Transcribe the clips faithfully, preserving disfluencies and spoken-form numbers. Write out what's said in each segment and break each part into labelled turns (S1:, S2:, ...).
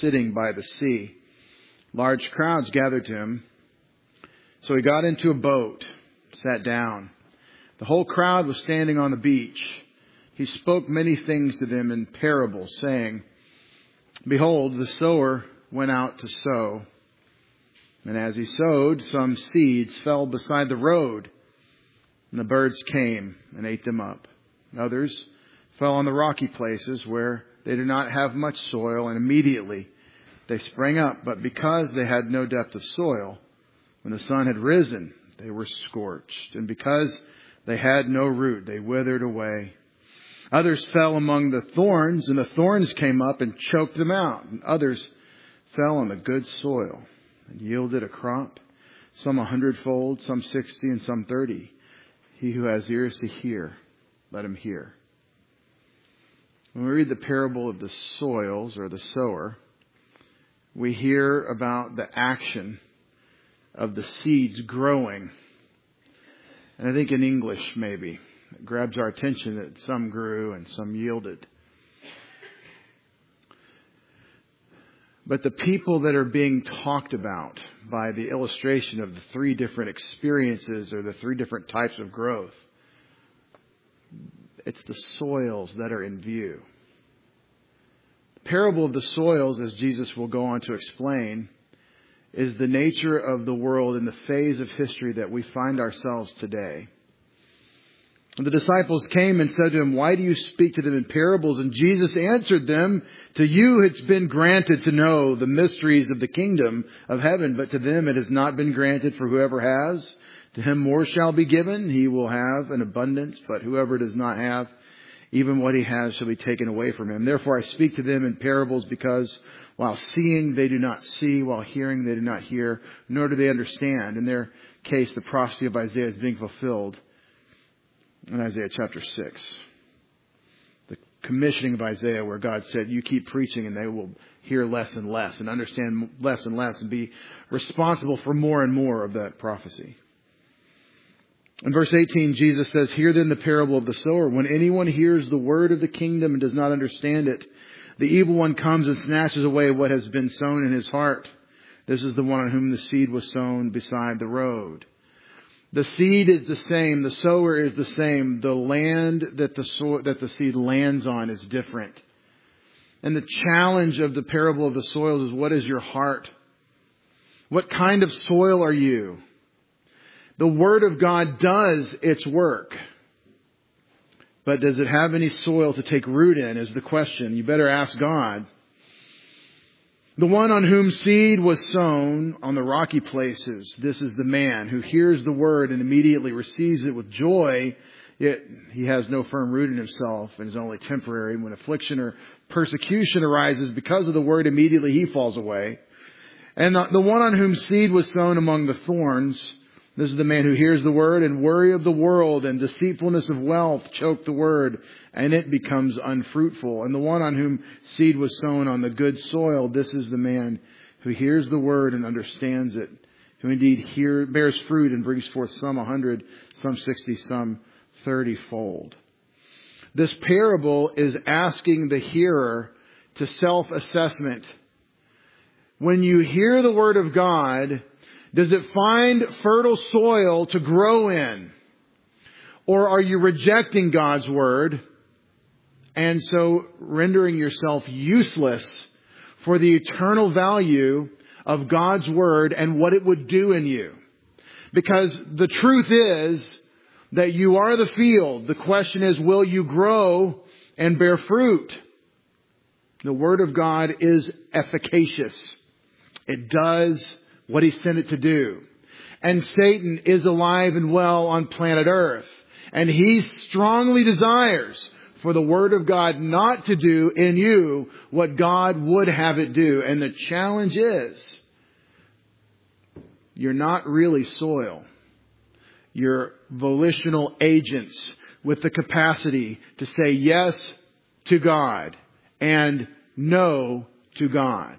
S1: sitting by the sea. Large crowds gathered to him. So he got into a boat, sat down. The whole crowd was standing on the beach. He spoke many things to them in parables, saying, Behold, the sower went out to sow. And as he sowed, some seeds fell beside the road, and the birds came and ate them up. Others fell on the rocky places where they did not have much soil, and immediately they sprang up. But because they had no depth of soil, when the sun had risen, they were scorched. And because they had no root, they withered away. Others fell among the thorns, and the thorns came up and choked them out. And others fell on the good soil and yielded a crop, some a hundredfold, some sixty, and some thirty. He who has ears to hear, let him hear. When we read the parable of the soils or the sower, we hear about the action of the seeds growing. And I think in English maybe it grabs our attention that some grew and some yielded. But the people that are being talked about by the illustration of the three different experiences or the three different types of growth, it's the soils that are in view. The parable of the soils, as Jesus will go on to explain, is the nature of the world in the phase of history that we find ourselves today. The disciples came and said to him, Why do you speak to them in parables? And Jesus answered them, To you it's been granted to know the mysteries of the kingdom of heaven, but to them it has not been granted. For whoever has, to him more shall be given. He will have an abundance, but whoever does not have, even what he has shall be taken away from him. Therefore I speak to them in parables, because while seeing they do not see, while hearing they do not hear, nor do they understand. In their case, the prophecy of Isaiah is being fulfilled in Isaiah chapter six. The commissioning of Isaiah, where God said, you keep preaching and they will hear less and less and understand less and less and be responsible for more and more of that prophecy. In verse eighteen, Jesus says, Hear then the parable of the sower. When anyone hears the word of the kingdom and does not understand it, the evil one comes and snatches away what has been sown in his heart. This is the one on whom the seed was sown beside the road. The seed is the same. The sower is the same. The land that the so- that the seed lands on is different. And the challenge of the parable of the soils is, what is your heart? What kind of soil are you? The Word of God does its work. But does it have any soil to take root in is the question. You better ask God. The one on whom seed was sown on the rocky places, this is the man who hears the word and immediately receives it with joy, yet he has no firm root in himself and is only temporary. When affliction or persecution arises because of the word, immediately he falls away. And the one on whom seed was sown among the thorns, this is the man who hears the word, and worry of the world and deceitfulness of wealth choke the word, and it becomes unfruitful. And the one on whom seed was sown on the good soil, this is the man who hears the word and understands it, who indeed hear, bears fruit and brings forth some a hundred, some sixty, some thirty-fold. This parable is asking the hearer to self-assessment. When you hear the word of God, does it find fertile soil to grow in? Or are you rejecting God's word and so rendering yourself useless for the eternal value of God's word and what it would do in you? Because the truth is that you are the field. The question is, will you grow and bear fruit? The word of God is efficacious. It does what he sent it to do. And Satan is alive and well on planet Earth. And he strongly desires for the word of God not to do in you what God would have it do. And the challenge is, you're not really soil. You're volitional agents with the capacity to say yes to God and no to God.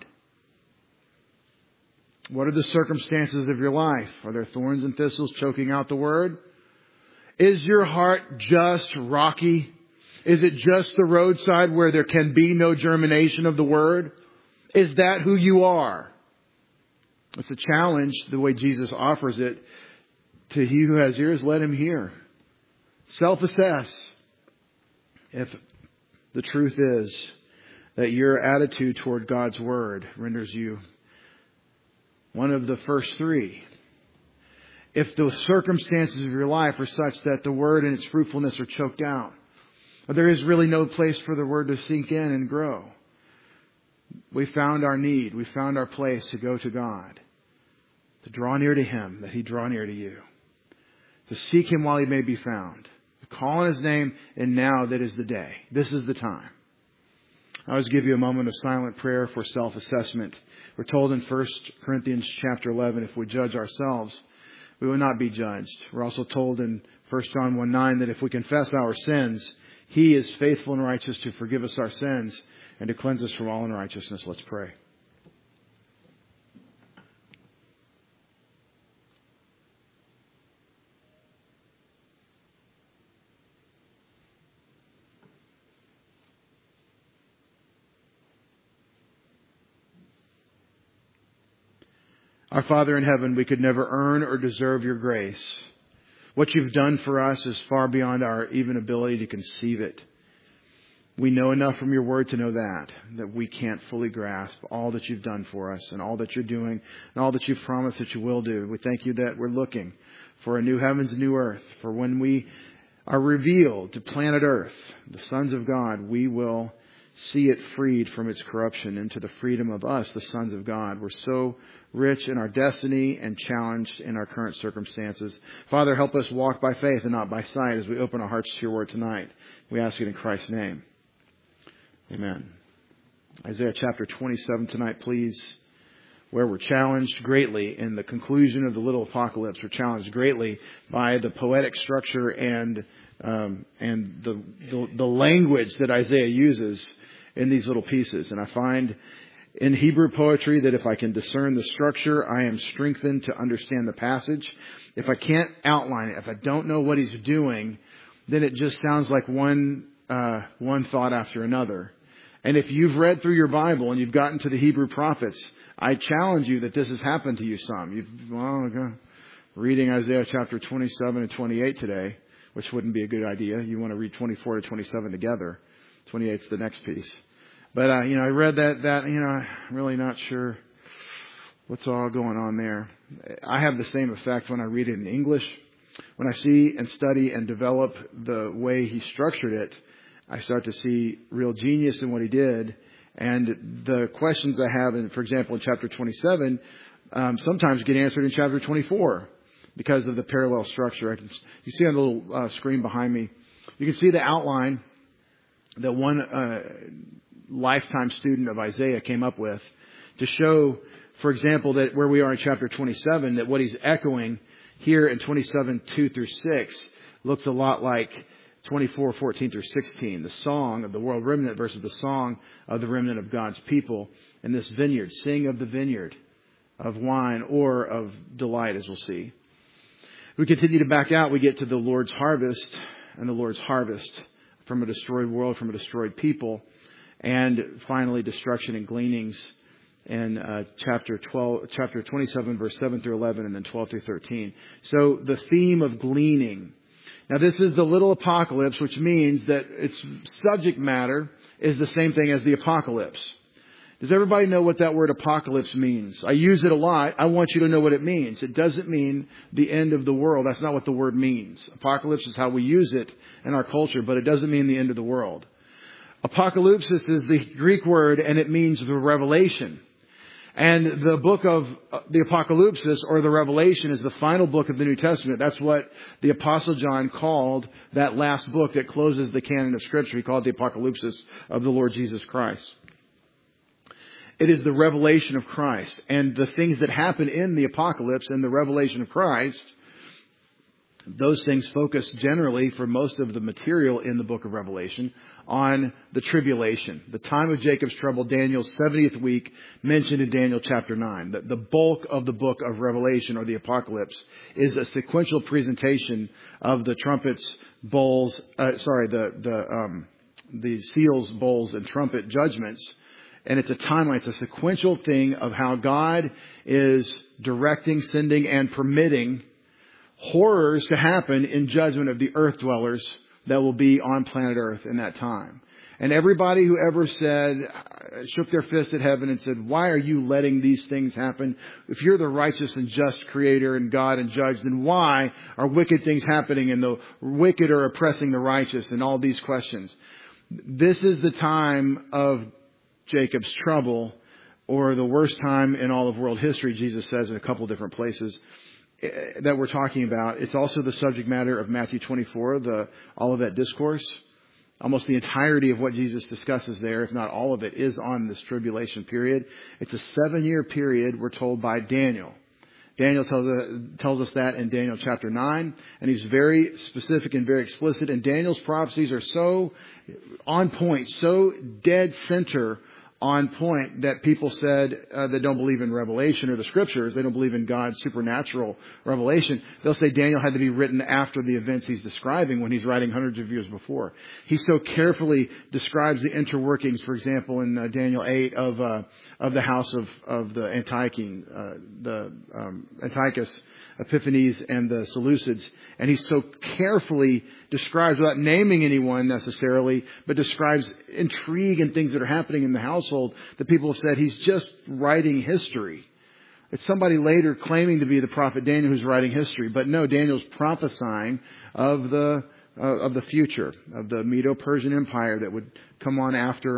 S1: What are the circumstances of your life? Are there thorns and thistles choking out the word? Is your heart just rocky? Is it just the roadside where there can be no germination of the word? Is that who you are? It's a challenge, the way Jesus offers it. To he who has ears, let him hear. Self-assess. If the truth is that your attitude toward God's Word renders you one of the first three. If the circumstances of your life are such that the Word and its fruitfulness are choked out, or there is really no place for the Word to sink in and grow, we found our need. We found our place to go to God, to draw near to Him, that He draw near to you, to seek Him while He may be found, to call on His name, and now that is the day. This is the time. I always give you a moment of silent prayer for self-assessment. We're told in First Corinthians chapter eleven, if we judge ourselves, we will not be judged. We're also told in First John one nine that if we confess our sins, He is faithful and righteous to forgive us our sins and to cleanse us from all unrighteousness. Let's pray. Our Father in heaven, we could never earn or deserve your grace. What you've done for us is far beyond our even ability to conceive it. We know enough from your word to know that, that we can't fully grasp all that you've done for us and all that you're doing and all that you've promised that you will do. We thank you that we're looking for a new heavens and new earth. For when we are revealed to planet Earth, the sons of God, we will see it freed from its corruption into the freedom of us, the sons of God. We're so rich in our destiny and challenged in our current circumstances. Father, help us walk by faith and not by sight as we open our hearts to your word tonight. We ask it in Christ's name. Amen. Isaiah chapter twenty-seven tonight, please, where we're challenged greatly in the conclusion of the little apocalypse. We're challenged greatly by the poetic structure and um, and the, the the language that Isaiah uses in these little pieces. And I find in Hebrew poetry that if I can discern the structure, I am strengthened to understand the passage. If I can't outline it, if I don't know what he's doing, then it just sounds like one uh, one thought after another. And if you've read through your Bible and you've gotten to the Hebrew prophets, I challenge you that this has happened to you some. You've well, okay, reading Isaiah chapter twenty-seven and twenty-eight today, which wouldn't be a good idea. You want to read twenty-four to twenty-seven together. twenty-eight's the next piece. But, uh, you know, I read that, that, you know, I'm really not sure what's all going on there. I have the same effect when I read it in English. When I see and study and develop the way he structured it, I start to see real genius in what he did. And the questions I have, in, for example, in chapter twenty-seven, um, sometimes get answered in chapter twenty-four because of the parallel structure. I can, you see on the little uh, screen behind me, you can see the outline that one uh, lifetime student of Isaiah came up with to show, for example, that where we are in chapter twenty-seven, that what he's echoing here in twenty-seven, two through six looks a lot like twenty-four, fourteen through sixteen, the song of the world remnant versus the song of the remnant of God's people in this vineyard. Sing of the vineyard, of wine or of delight, as we'll see. We continue to back out. We get to the Lord's harvest and the Lord's harvest from a destroyed world, from a destroyed people. And finally, destruction and gleanings in uh, chapter twelve, chapter twenty-seven, verse seven through eleven, and then twelve through thirteen. So the theme of gleaning. Now, this is the little apocalypse, which means that its subject matter is the same thing as the apocalypse. Does everybody know what that word apocalypse means? I use it a lot. I want you to know what it means. It doesn't mean the end of the world. That's not what the word means. Apocalypse is how we use it in our culture, but it doesn't mean the end of the world. Apocalypsis is the Greek word, and it means the revelation. And the book of the Apocalypse, or the Revelation, is the final book of the New Testament. That's what the Apostle John called that last book that closes the canon of Scripture. He called it the Apocalypse of the Lord Jesus Christ. It is the revelation of Christ. And the things that happen in the Apocalypse and the revelation of Christ, those things focus generally, for most of the material in the book of Revelation, on the tribulation, the time of Jacob's trouble, Daniel's seventieth week, mentioned in Daniel chapter nine. The, the bulk of the book of Revelation, or the Apocalypse, is a sequential presentation of the trumpets, bowls, uh, sorry, the the um, the seals, bowls, and trumpet judgments And it's a timeline. It's a sequential thing of how God is directing, sending, and permitting horrors to happen in judgment of the earth dwellers that will be on planet Earth in that time. And everybody who ever said, shook their fist at heaven and said, why are you letting these things happen? If you're the righteous and just creator and God and judge, then why are wicked things happening and the wicked are oppressing the righteous and all these questions? This is the time of Jacob's trouble, or the worst time in all of world history, Jesus says in a couple different places that we're talking about. It's also the subject matter of Matthew twenty-four, the Olivet Discourse. Almost the entirety of what Jesus discusses there, if not all of it, is on this tribulation period. It's a seven-year period, we're told by Daniel. Daniel tells, uh, tells us that in Daniel chapter nine, and he's very specific and very explicit. And Daniel's prophecies are so on point, so dead center on point that people said uh, that don't believe in Revelation or the Scriptures, they don't believe in God's supernatural revelation. They'll say Daniel had to be written after the events he's describing when he's writing hundreds of years before. He so carefully describes the interworkings, for example, in uh, Daniel eight of uh, of the house of of the Antiochene, uh, the um, Antiochus Epiphanes and the Seleucids, and he so carefully describes, without naming anyone necessarily, but describes intrigue and things that are happening in the household that people have said he's just writing history. It's somebody later claiming to be the prophet Daniel who's writing history, but no, Daniel's prophesying of the uh, of the future, of the Medo-Persian Empire that would come on after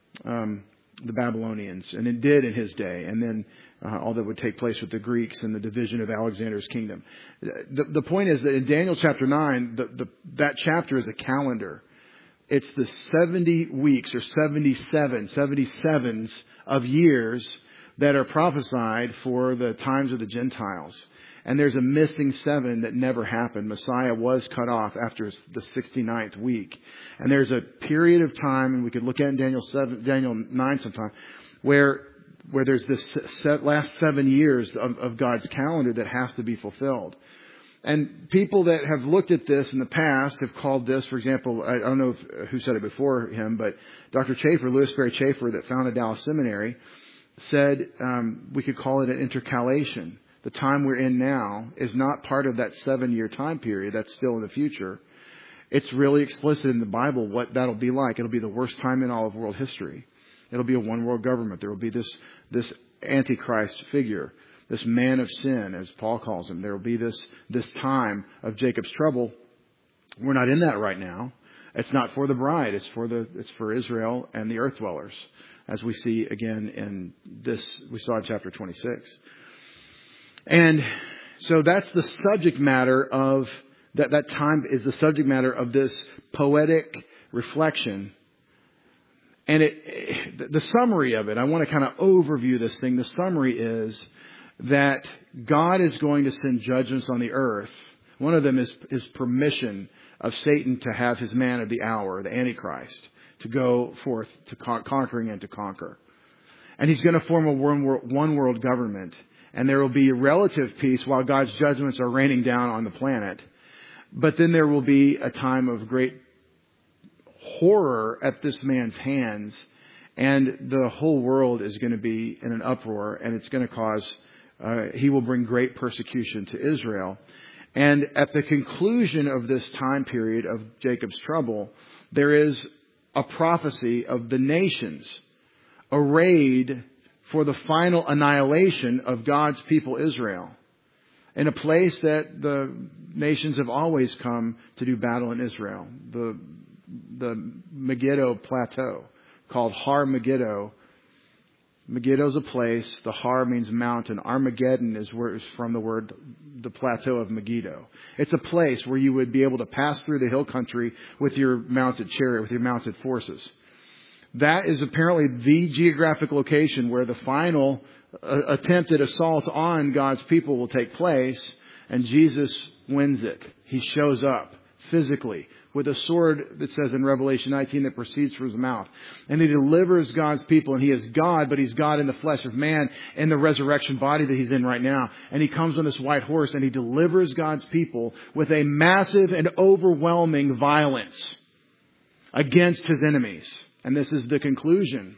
S1: um, the Babylonians, and it did in his day, and then Uh, all that would take place with the Greeks and the division of Alexander's kingdom. The, the point is that in Daniel chapter nine, the, the, that chapter is a calendar. It's the seventy weeks or seventy-seven, seventy-sevens of years that are prophesied for the times of the Gentiles. And there's a missing seven that never happened. Messiah was cut off after the sixty-ninth week. And there's a period of time, and we could look at in Daniel seven, Daniel nine sometime, where where there's this last seven years of, of God's calendar that has to be fulfilled. And people that have looked at this in the past have called this, for example, I don't know if, who said it before him, but Doctor Chafer, Louis Ferry Chafer, that founded Dallas Seminary, said um, we could call it an intercalation. The time we're in now is not part of that seven-year time period. That's still in the future. It's really explicit in the Bible what that'll be like. It'll be the worst time in all of world history. It'll be a one-world government. There will be this this Antichrist figure, this man of sin, as Paul calls him. There will be this this time of Jacob's trouble. We're not in that right now. It's not for the bride. It's for the it's for Israel and the earth dwellers, as we see again in this. We saw in chapter twenty-six, and so that's the subject matter of that. That time is the subject matter of this poetic reflection. And it, the summary of it, I want to kind of overview this thing. The summary is that God is going to send judgments on the earth. One of them is his permission of Satan to have his man of the hour, the Antichrist, to go forth to con- conquering and to conquer. And he's going to form a one world, one world government. And there will be relative peace while God's judgments are raining down on the planet. But then there will be a time of great horror at this man's hands, and the whole world is going to be in an uproar, and it's going to cause, uh, he will bring great persecution to Israel. And at the conclusion of this time period of Jacob's trouble, there is a prophecy of the nations arrayed for the final annihilation of God's people Israel, in a place that the nations have always come to do battle in Israel, the the Megiddo Plateau, called Har Megiddo. Megiddo is a place. The Har means mountain. Armageddon is where it's from the word, the plateau of Megiddo. It's a place where you would be able to pass through the hill country with your mounted chariot, with your mounted forces. That is apparently the geographic location where the final uh, attempted assault on God's people will take place, and Jesus wins it. He shows up physically with a sword that says in Revelation nineteen that proceeds from his mouth. And he delivers God's people. And he is God, but he's God in the flesh of man, in the resurrection body that he's in right now. And he comes on this white horse and he delivers God's people with a massive and overwhelming violence against his enemies. And this is the conclusion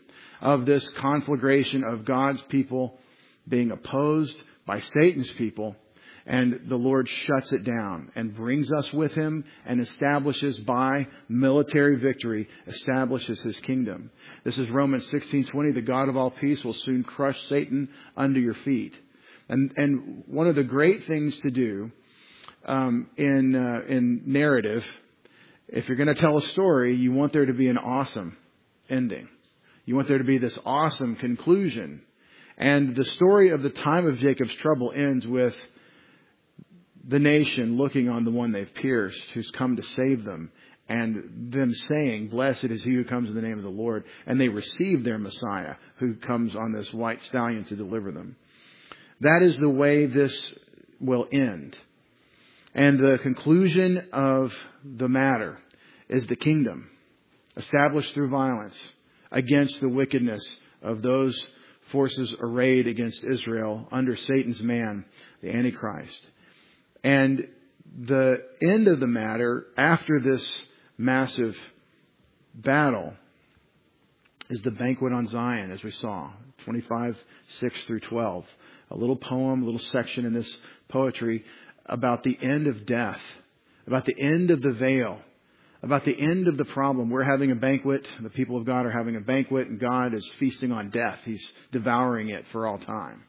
S1: of this conflagration of God's people being opposed by Satan's people. And the Lord shuts it down and brings us with him and establishes by military victory, establishes his kingdom. This is Romans sixteen twenty. The God of all peace will soon crush Satan under your feet. And, and one of the great things to do um, in, uh, in narrative, if you're going to tell a story, you want there to be an awesome ending. You want there to be this awesome conclusion. And the story of the time of Jacob's trouble ends with the nation looking on the one they've pierced, who's come to save them, and them saying, "Blessed is he who comes in the name of the Lord." And they receive their Messiah, who comes on this white stallion to deliver them. That is the way this will end. And the conclusion of the matter is the kingdom, established through violence, against the wickedness of those forces arrayed against Israel under Satan's man, the Antichrist. And the end of the matter, after this massive battle, is the banquet on Zion, as we saw, twenty-five, six through twelve. A little poem, a little section in this poetry about the end of death, about the end of the veil, about the end of the problem. We're having a banquet. The people of God are having a banquet, and God is feasting on death. He's devouring it for all time.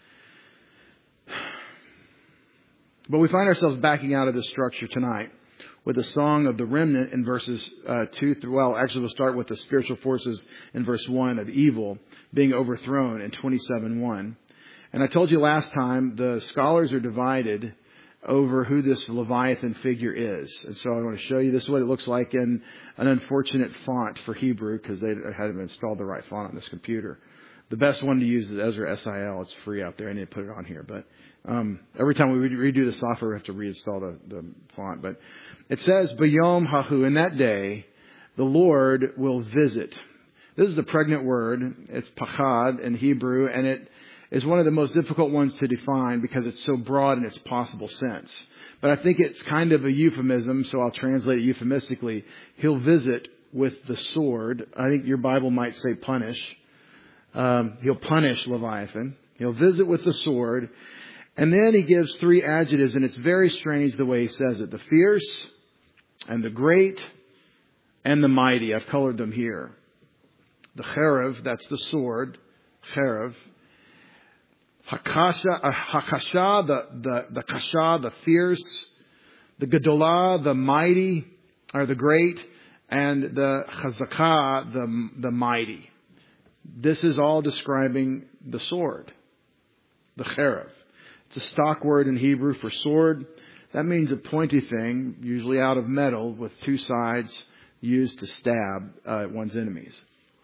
S1: But we find ourselves backing out of this structure tonight with the song of the remnant in verses uh, two through, well, actually we'll start with the spiritual forces in verse one of evil being overthrown in twenty-seven one. And I told you last time the scholars are divided over who this Leviathan figure is. And so I want to show you this is what it looks like in an unfortunate font for Hebrew, because they hadn't installed the right font on this computer. The best one to use is Ezra S I L. It's free out there. I need to put it on here. But um, every time we redo the software, we have to reinstall the, the font. But it says, Bayom Hahu, in that day, the Lord will visit. This is a pregnant word. It's pachad in Hebrew, and it is one of the most difficult ones to define because it's so broad in its possible sense. But I think it's kind of a euphemism, so I'll translate it euphemistically. He'll visit with the sword. I think your Bible might say punish. Um, he'll punish Leviathan. He'll visit with the sword. And then he gives three adjectives, and it's very strange the way he says it. The fierce and the great and the mighty. I've colored them here. The cherev, that's the sword. Cherev. Hakasha, uh, Hakasha, the, the, the kasha, the fierce. The gedolah, the mighty, or the great. And the chazakah, the, the mighty. This is all describing the sword, the cherev. It's a stock word in Hebrew for sword. That means a pointy thing, usually out of metal, with two sides used to stab uh, one's enemies.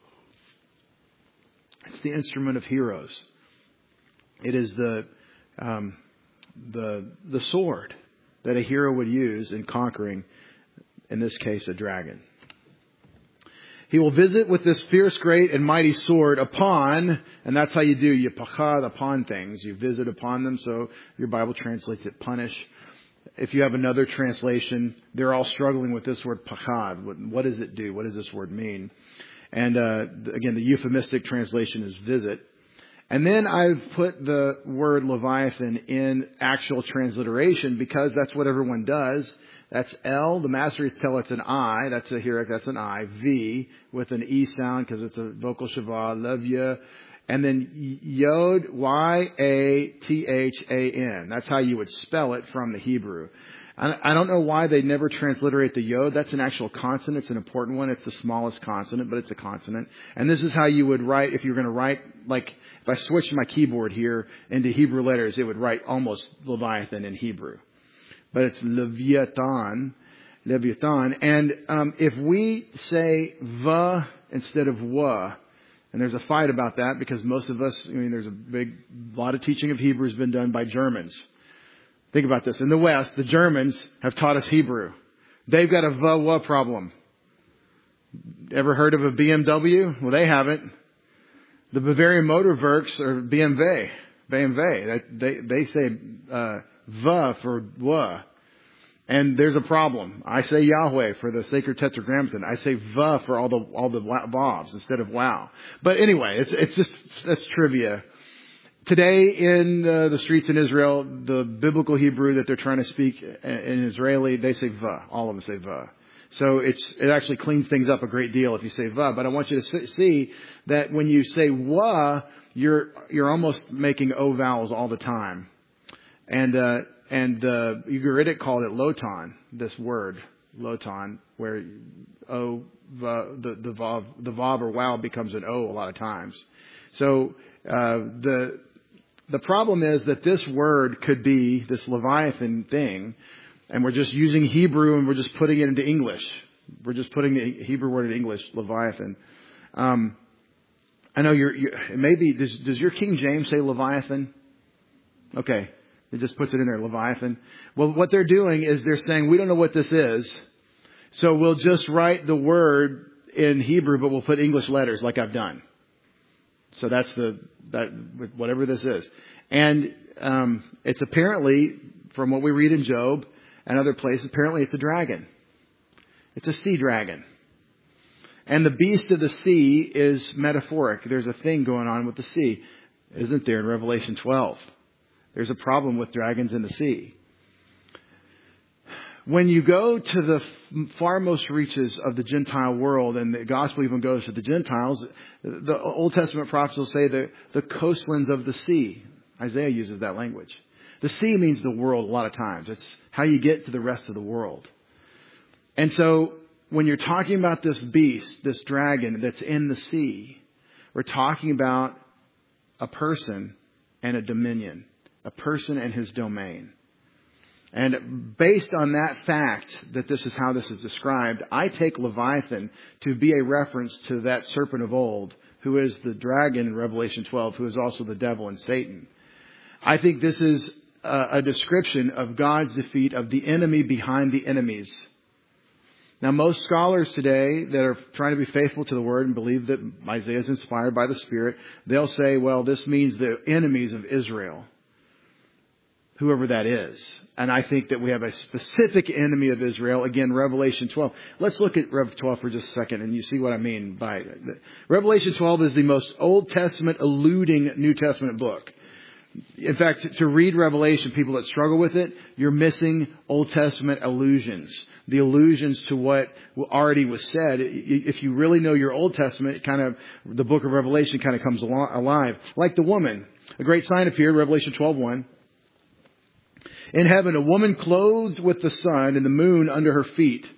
S1: It's the instrument of heroes. It is the um, the the sword that a hero would use in conquering, in this case, a dragon. He will visit with this fierce, great, and mighty sword upon, and that's how you do, you pachad upon things. You visit upon them, so your Bible translates it punish. If you have another translation, they're all struggling with this word pachad. What, what does it do? What does this word mean? And uh, again, the euphemistic translation is visit. And then I've put the word Leviathan in actual transliteration because that's what everyone does. That's L. The Masoretes tell it's an I. That's a here. That's an I. V with an E sound because it's a vocal shavah. Levya. And then Yod, Y A T H A N. That's how you would spell it from the Hebrew. I don't know why they never transliterate the Yod. That's an actual consonant. It's an important one. It's the smallest consonant, but it's a consonant. And this is how you would write, if you're going to write, like, if I switched my keyboard here into Hebrew letters, it would write almost Leviathan in Hebrew. But it's Leviathan, Leviathan. And um, if we say va instead of wa, and there's a fight about that because most of us, I mean, there's a big, lot of teaching of Hebrew has been done by Germans. Think about this. In the West, the Germans have taught us Hebrew. They've got a va-wa problem. Ever heard of a B M W? Well, they haven't. The Bavarian Motor Works are B M W. B M W. They, they say uh, va for wa. And there's a problem. I say Yahweh for the sacred tetragrammaton. I say va for all the all the vavs instead of wow. But anyway, it's it's just that's trivia. Today in uh, the streets in Israel, the biblical Hebrew that they're trying to speak in Israeli, they say va. All of them say va. So it's it actually cleans things up a great deal if you say va. But I want you to see that when you say wa, you're you're almost making o vowels all the time. And uh, and the Ugaritic called it lotan. This word lotan, where o va, the the vav the vav or wow becomes an o a lot of times. So uh, the the problem is that this word could be this Leviathan thing. And we're just using Hebrew and we're just putting it into English. We're just putting the Hebrew word in English, Leviathan. Um, I know you're, you're maybe, does, does your King James say Leviathan? Okay. It just puts it in there, Leviathan. Well, what they're doing is they're saying, we don't know what this is. So we'll just write the word in Hebrew, but we'll put English letters like I've done. So that's the, that, whatever this is. And, um, it's apparently, from what we read in Job, and other places, apparently it's a dragon. It's a sea dragon. And the beast of the sea is metaphoric. There's a thing going on with the sea, isn't there, in Revelation twelve? There's a problem with dragons in the sea. When you go to the farmost reaches of the Gentile world, and the gospel even goes to the Gentiles, the Old Testament prophets will say the, the coastlands of the sea. Isaiah uses that language. The sea means the world a lot of times. It's how you get to the rest of the world. And so when you're talking about this beast, this dragon that's in the sea, we're talking about a person and a dominion, a person and his domain. And based on that fact that this is how this is described, I take Leviathan to be a reference to that serpent of old, who is the dragon in Revelation twelve, who is also the devil and Satan. I think this is a description of God's defeat of the enemy behind the enemies. Now, most scholars today that are trying to be faithful to the Word and believe that Isaiah is inspired by the Spirit, they'll say, well, this means the enemies of Israel, whoever that is. And I think that we have a specific enemy of Israel. Again, Revelation twelve. Let's look at Rev twelve for just a second and you see what I mean by it. Revelation twelve is the most Old Testament alluding New Testament book. In fact, to read Revelation, people that struggle with it, you're missing Old Testament allusions. The allusions to what already was said. If you really know your Old Testament, it kind of, the book of Revelation kind of comes alive. Like the woman. A great sign appeared, Revelation twelve one. In heaven, a woman clothed with the sun and the moon under her feet.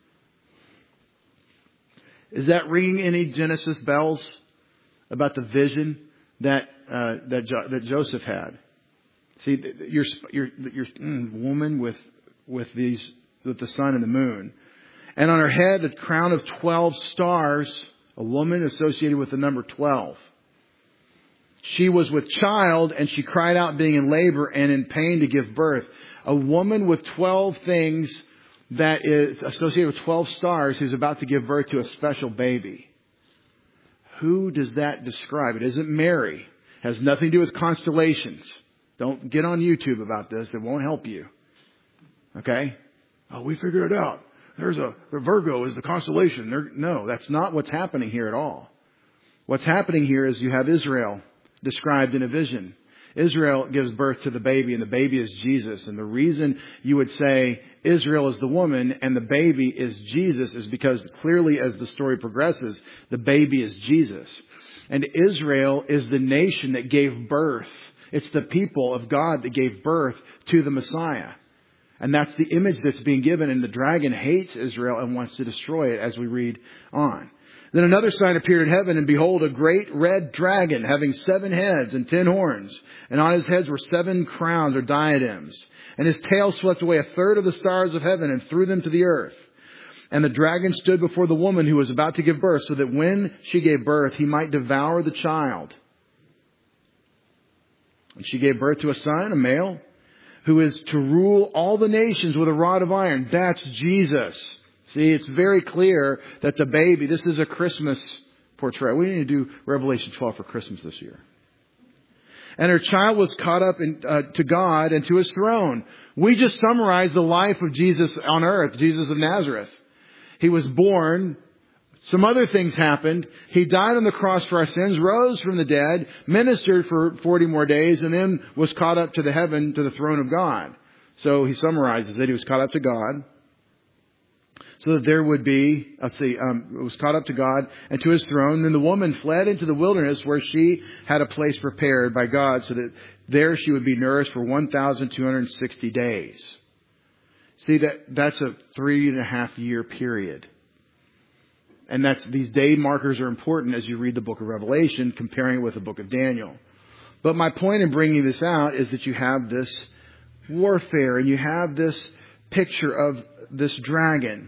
S1: Is that ringing any Genesis bells about the vision that uh, that jo- that Joseph had? See, you're you're you're mm, woman with with these with the sun and the moon, and on her head a crown of twelve stars. A woman associated with the number twelve. She was with child, and she cried out, being in labor and in pain to give birth. A woman with twelve things that is associated with twelve stars, who's about to give birth to a special baby. Who does that describe? It isn't Mary. It has nothing to do with constellations. Don't get on YouTube about this. It won't help you. Okay? Oh, we figured it out. There's a, the Virgo is the constellation. There, no, that's not what's happening here at all. What's happening here is you have Israel described in a vision. Israel gives birth to the baby, and the baby is Jesus. And the reason you would say Israel is the woman and the baby is Jesus is because clearly as the story progresses, the baby is Jesus. And Israel is the nation that gave birth. It's the people of God that gave birth to the Messiah. And that's the image that's being given. And the dragon hates Israel and wants to destroy it as we read on. Then another sign appeared in heaven, and behold, a great red dragon having seven heads and ten horns. And on his heads were seven crowns or diadems. And his tail swept away a third of the stars of heaven and threw them to the earth. And the dragon stood before the woman who was about to give birth, so that when she gave birth, he might devour the child. And she gave birth to a son, a male, who is to rule all the nations with a rod of iron. That's Jesus. See, it's very clear that the baby, this is a Christmas portrayal. We need to do Revelation twelve for Christmas this year. And her child was caught up in, uh, to God and to His throne. We just summarized the life of Jesus on earth, Jesus of Nazareth. He was born. Some other things happened. He died on the cross for our sins, rose from the dead, ministered for forty more days, and then was caught up to the heaven, to the throne of God. So he summarizes that he was caught up to God. So that there would be, let's see, um, it was caught up to God and to His throne. Then the woman fled into the wilderness where she had a place prepared by God so that there she would be nourished for one thousand two hundred sixty days. See, that that's a three and a half year period. And that's, these day markers are important as you read the book of Revelation, comparing it with the book of Daniel. But my point in bringing this out is that you have this warfare and you have this picture of this dragon.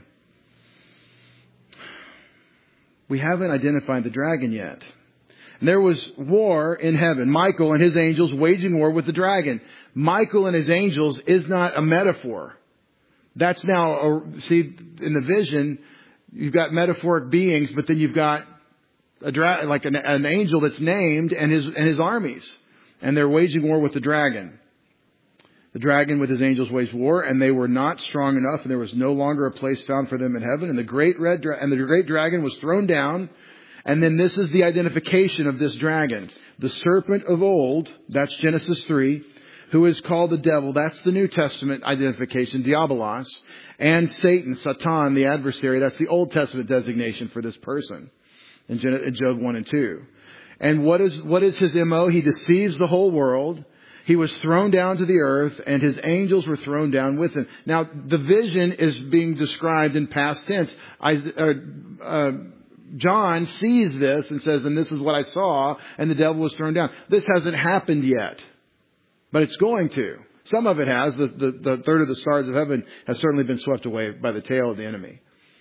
S1: We haven't identified the dragon yet. And there was war in heaven. Michael and his angels waging war with the dragon. Michael and his angels is not a metaphor. That's now, a, see, in the vision, you've got metaphoric beings, but then you've got a dra- like an, an angel that's named and his and his armies. And they're waging war with the dragon. The dragon with his angels waged war, and they were not strong enough, and there was no longer a place found for them in heaven. And the great red dra- and the great dragon was thrown down. And then this is the identification of this dragon. The serpent of old, that's Genesis three, who is called the devil. That's the New Testament identification, Diabolos. And Satan, Satan, the adversary. That's the Old Testament designation for this person in Job one and two. And what is, what is his M O? He deceives the whole world. He was thrown down to the earth, and his angels were thrown down with him. Now, the vision is being described in past tense. I, uh, uh, John sees this and says, and this is what I saw, and the devil was thrown down. This hasn't happened yet, but it's going to. Some of it has. The, the, the third of the stars of heaven has certainly been swept away by the tail of the enemy.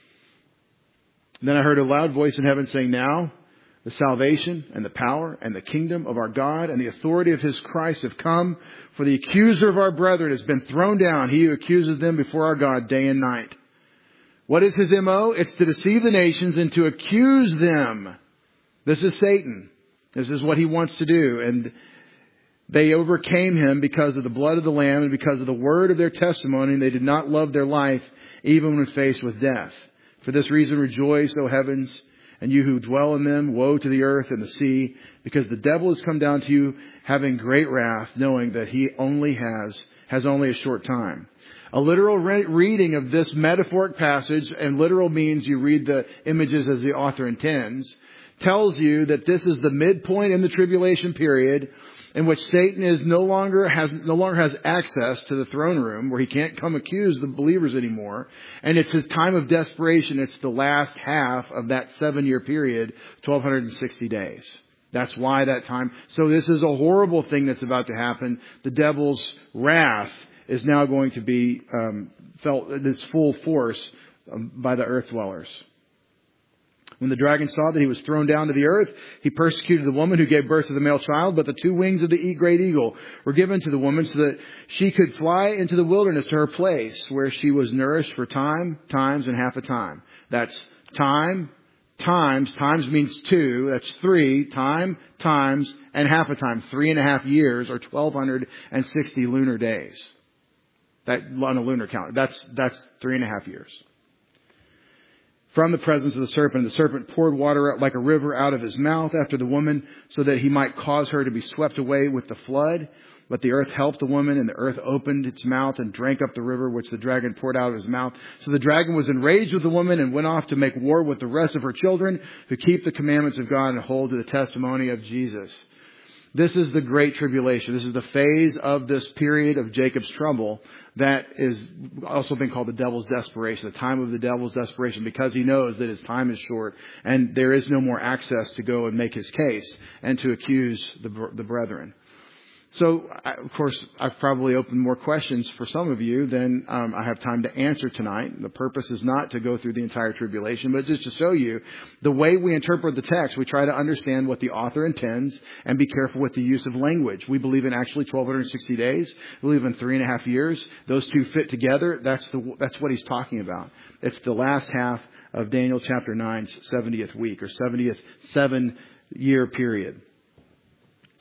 S1: And then I heard a loud voice in heaven saying, now the salvation and the power and the kingdom of our God and the authority of His Christ have come. For the accuser of our brethren has been thrown down, he who accuses them before our God day and night. What is his M O? It's to deceive the nations and to accuse them. This is Satan. This is what he wants to do. And they overcame him because of the blood of the Lamb and because of the word of their testimony. And they did not love their life even when faced with death. For this reason rejoice, O heavens, and you who dwell in them. Woe to the earth and the sea, because the devil has come down to you having great wrath, knowing that he only has, has only a short time. A literal re- reading of this metaphoric passage, and literal means you read the images as the author intends, tells you that this is the midpoint in the tribulation period in which Satan is no longer has no longer has access to the throne room, where he can't come accuse the believers anymore. And it's his time of desperation. It's the last half of that seven-year period, twelve sixty days. That's why that time. So this is a horrible thing that's about to happen. The devil's wrath is now going to be um, felt in its full force um, by the earth dwellers. When the dragon saw that he was thrown down to the earth, he persecuted the woman who gave birth to the male child. But the two wings of the great eagle were given to the woman so that she could fly into the wilderness to her place, where she was nourished for time, times, and half a time. That's time, times. Times means two. That's three. Time, times, and half a time. Three and a half years, or twelve sixty lunar days. That on a lunar calendar. That's that's three and a half years. From the presence of the serpent, the serpent poured water out like a river out of his mouth after the woman, so that he might cause her to be swept away with the flood. But the earth helped the woman, and the earth opened its mouth and drank up the river which the dragon poured out of his mouth. So the dragon was enraged with the woman and went off to make war with the rest of her children who keep the commandments of God and hold to the testimony of Jesus. This is the great tribulation. This is the phase of this period of Jacob's trouble that is also been called the devil's desperation, the time of the devil's desperation, because he knows that his time is short and there is no more access to go and make his case and to accuse the, the brethren. So, of course, I've probably opened more questions for some of you than um, I have time to answer tonight. The purpose is not to go through the entire tribulation, but just to show you the way we interpret the text. We try to understand what the author intends and be careful with the use of language. We believe in actually twelve sixty days. We believe in three and a half years. Those two fit together. That's the that's what he's talking about. It's the last half of Daniel chapter nine's seventieth week, or seventieth seven-year period.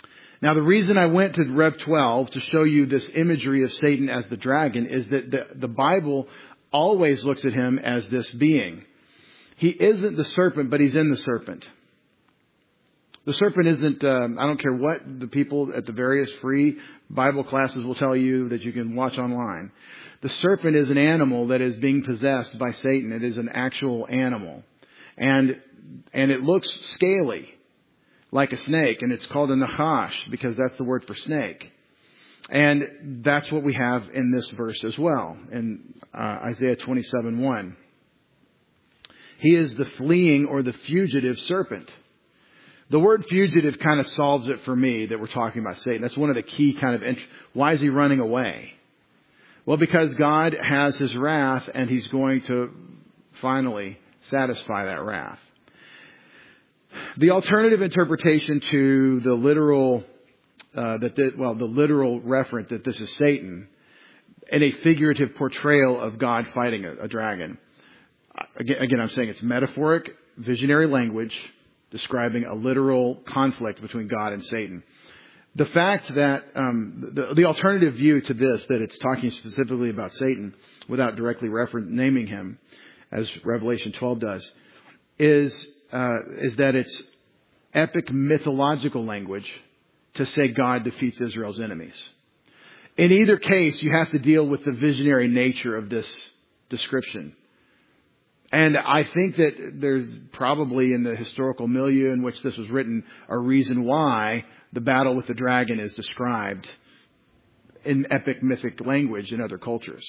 S1: Now, the reason I went to Rev twelve to show you this imagery of Satan as the dragon is that the, the Bible always looks at him as this being. He isn't the serpent, but he's in the serpent. The serpent isn't, um, I don't care what the people at the various free Bible classes will tell you that you can watch online. The serpent is an animal that is being possessed by Satan. It is an actual animal. And, and it looks scaly, like a snake. And it's called a nachash because that's the word for snake. And that's what we have in this verse as well, in uh, Isaiah twenty-seven one. He is the fleeing or the fugitive serpent. The word fugitive kind of solves it for me that we're talking about Satan. That's one of the key kind of, int- why is he running away? Well, because God has his wrath and he's going to finally satisfy that wrath. The alternative interpretation to the literal, uh, that the, well, the literal reference that this is Satan and a figurative portrayal of God fighting a, a dragon. Again, again, I'm saying it's metaphoric, visionary language describing a literal conflict between God and Satan. The fact that um, the, the alternative view to this, that it's talking specifically about Satan without directly refer- naming him, as Revelation twelve does, is uh, is that it's epic mythological language to say God defeats Israel's enemies. In either case, you have to deal with the visionary nature of this description. And I think that there's probably in the historical milieu in which this was written a reason why the battle with the dragon is described in epic mythic language in other cultures.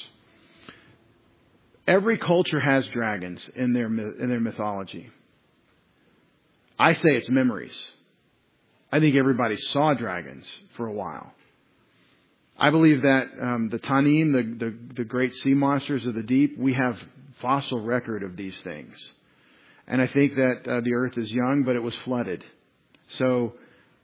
S1: Every culture has dragons in their in their mythology. I say it's memories. I think everybody saw dragons for a while. I believe that um, the Tanim, the, the, the great sea monsters of the deep, we have fossil record of these things. And I think that uh, the earth is young, but it was flooded. So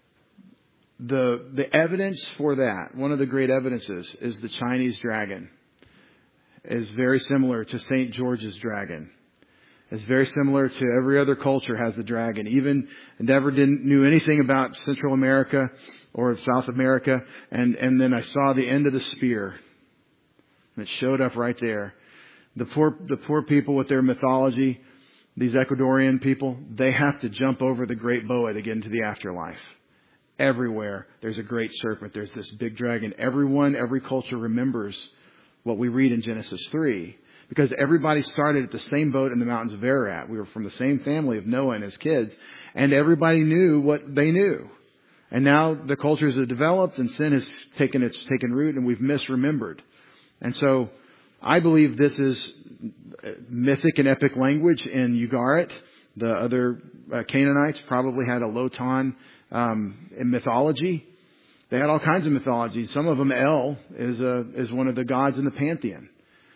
S1: the the evidence for that, one of the great evidences, is the Chinese dragon. Is very similar to Saint George's dragon. It's very similar to every other culture has the dragon. Even Endeavor didn't knew anything about Central America or South America. And, and then I saw the end of the spear. And it showed up right there. The poor, the poor people with their mythology, these Ecuadorian people, they have to jump over the great boa to get into the afterlife. Everywhere there's a great serpent. There's this big dragon. Everyone, every culture remembers what we read in Genesis three. Because everybody started at the same boat in the mountains of Ararat. We were from the same family of Noah and his kids. And everybody knew what they knew. And now the cultures have developed and sin has taken its taken root and we've misremembered. And so I believe this is mythic and epic language in Ugarit. The other uh, Canaanites probably had a Lotan um, in mythology. They had all kinds of mythology. Some of them, El is a, is one of the gods in the pantheon.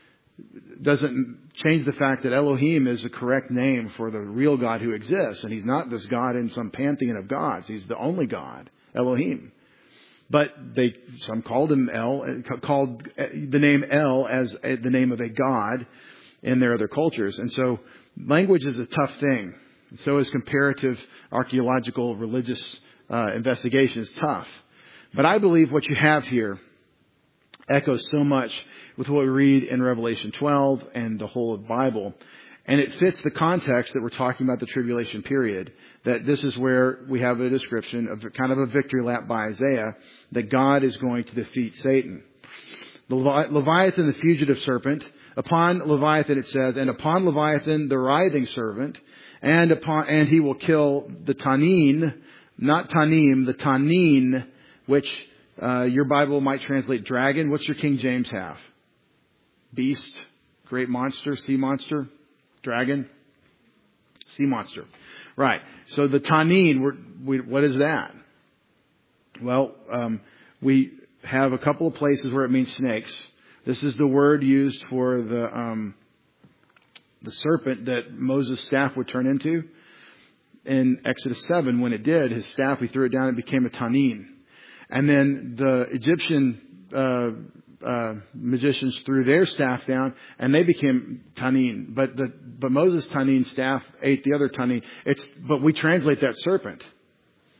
S1: Doesn't change the fact that Elohim is the correct name for the real God who exists. And he's not this God in some pantheon of gods. He's the only God, Elohim. But they, some called him El, called the name El as the name of a God in their other cultures. And so language is a tough thing. And so is comparative archaeological religious uh, investigation is tough. But I believe what you have here echoes so much with what we read in Revelation twelve and the whole of the Bible. And it fits the context that we're talking about the tribulation period, that this is where we have a description of kind of a victory lap by Isaiah, that God is going to defeat Satan. The Leviathan, the fugitive serpent, upon Leviathan it says, and upon Leviathan the writhing serpent, and upon and he will kill the Tanin, not Tanim, the Tanin, which uh, your Bible might translate dragon. What's your King James have? Beast, great monster, sea monster, dragon, sea monster. Right. So the Tanin, we're, we, what is that? Well, um, we have a couple of places where it means snakes. This is the word used for the um, the serpent that Moses' staff would turn into. In Exodus seven, when it did, his staff, he threw it down and it became a Tanin. And then the Egyptian uh, uh, magicians threw their staff down and they became Tanin. But the but Moses' Tanin staff ate the other Tanin. It's but we translate that serpent.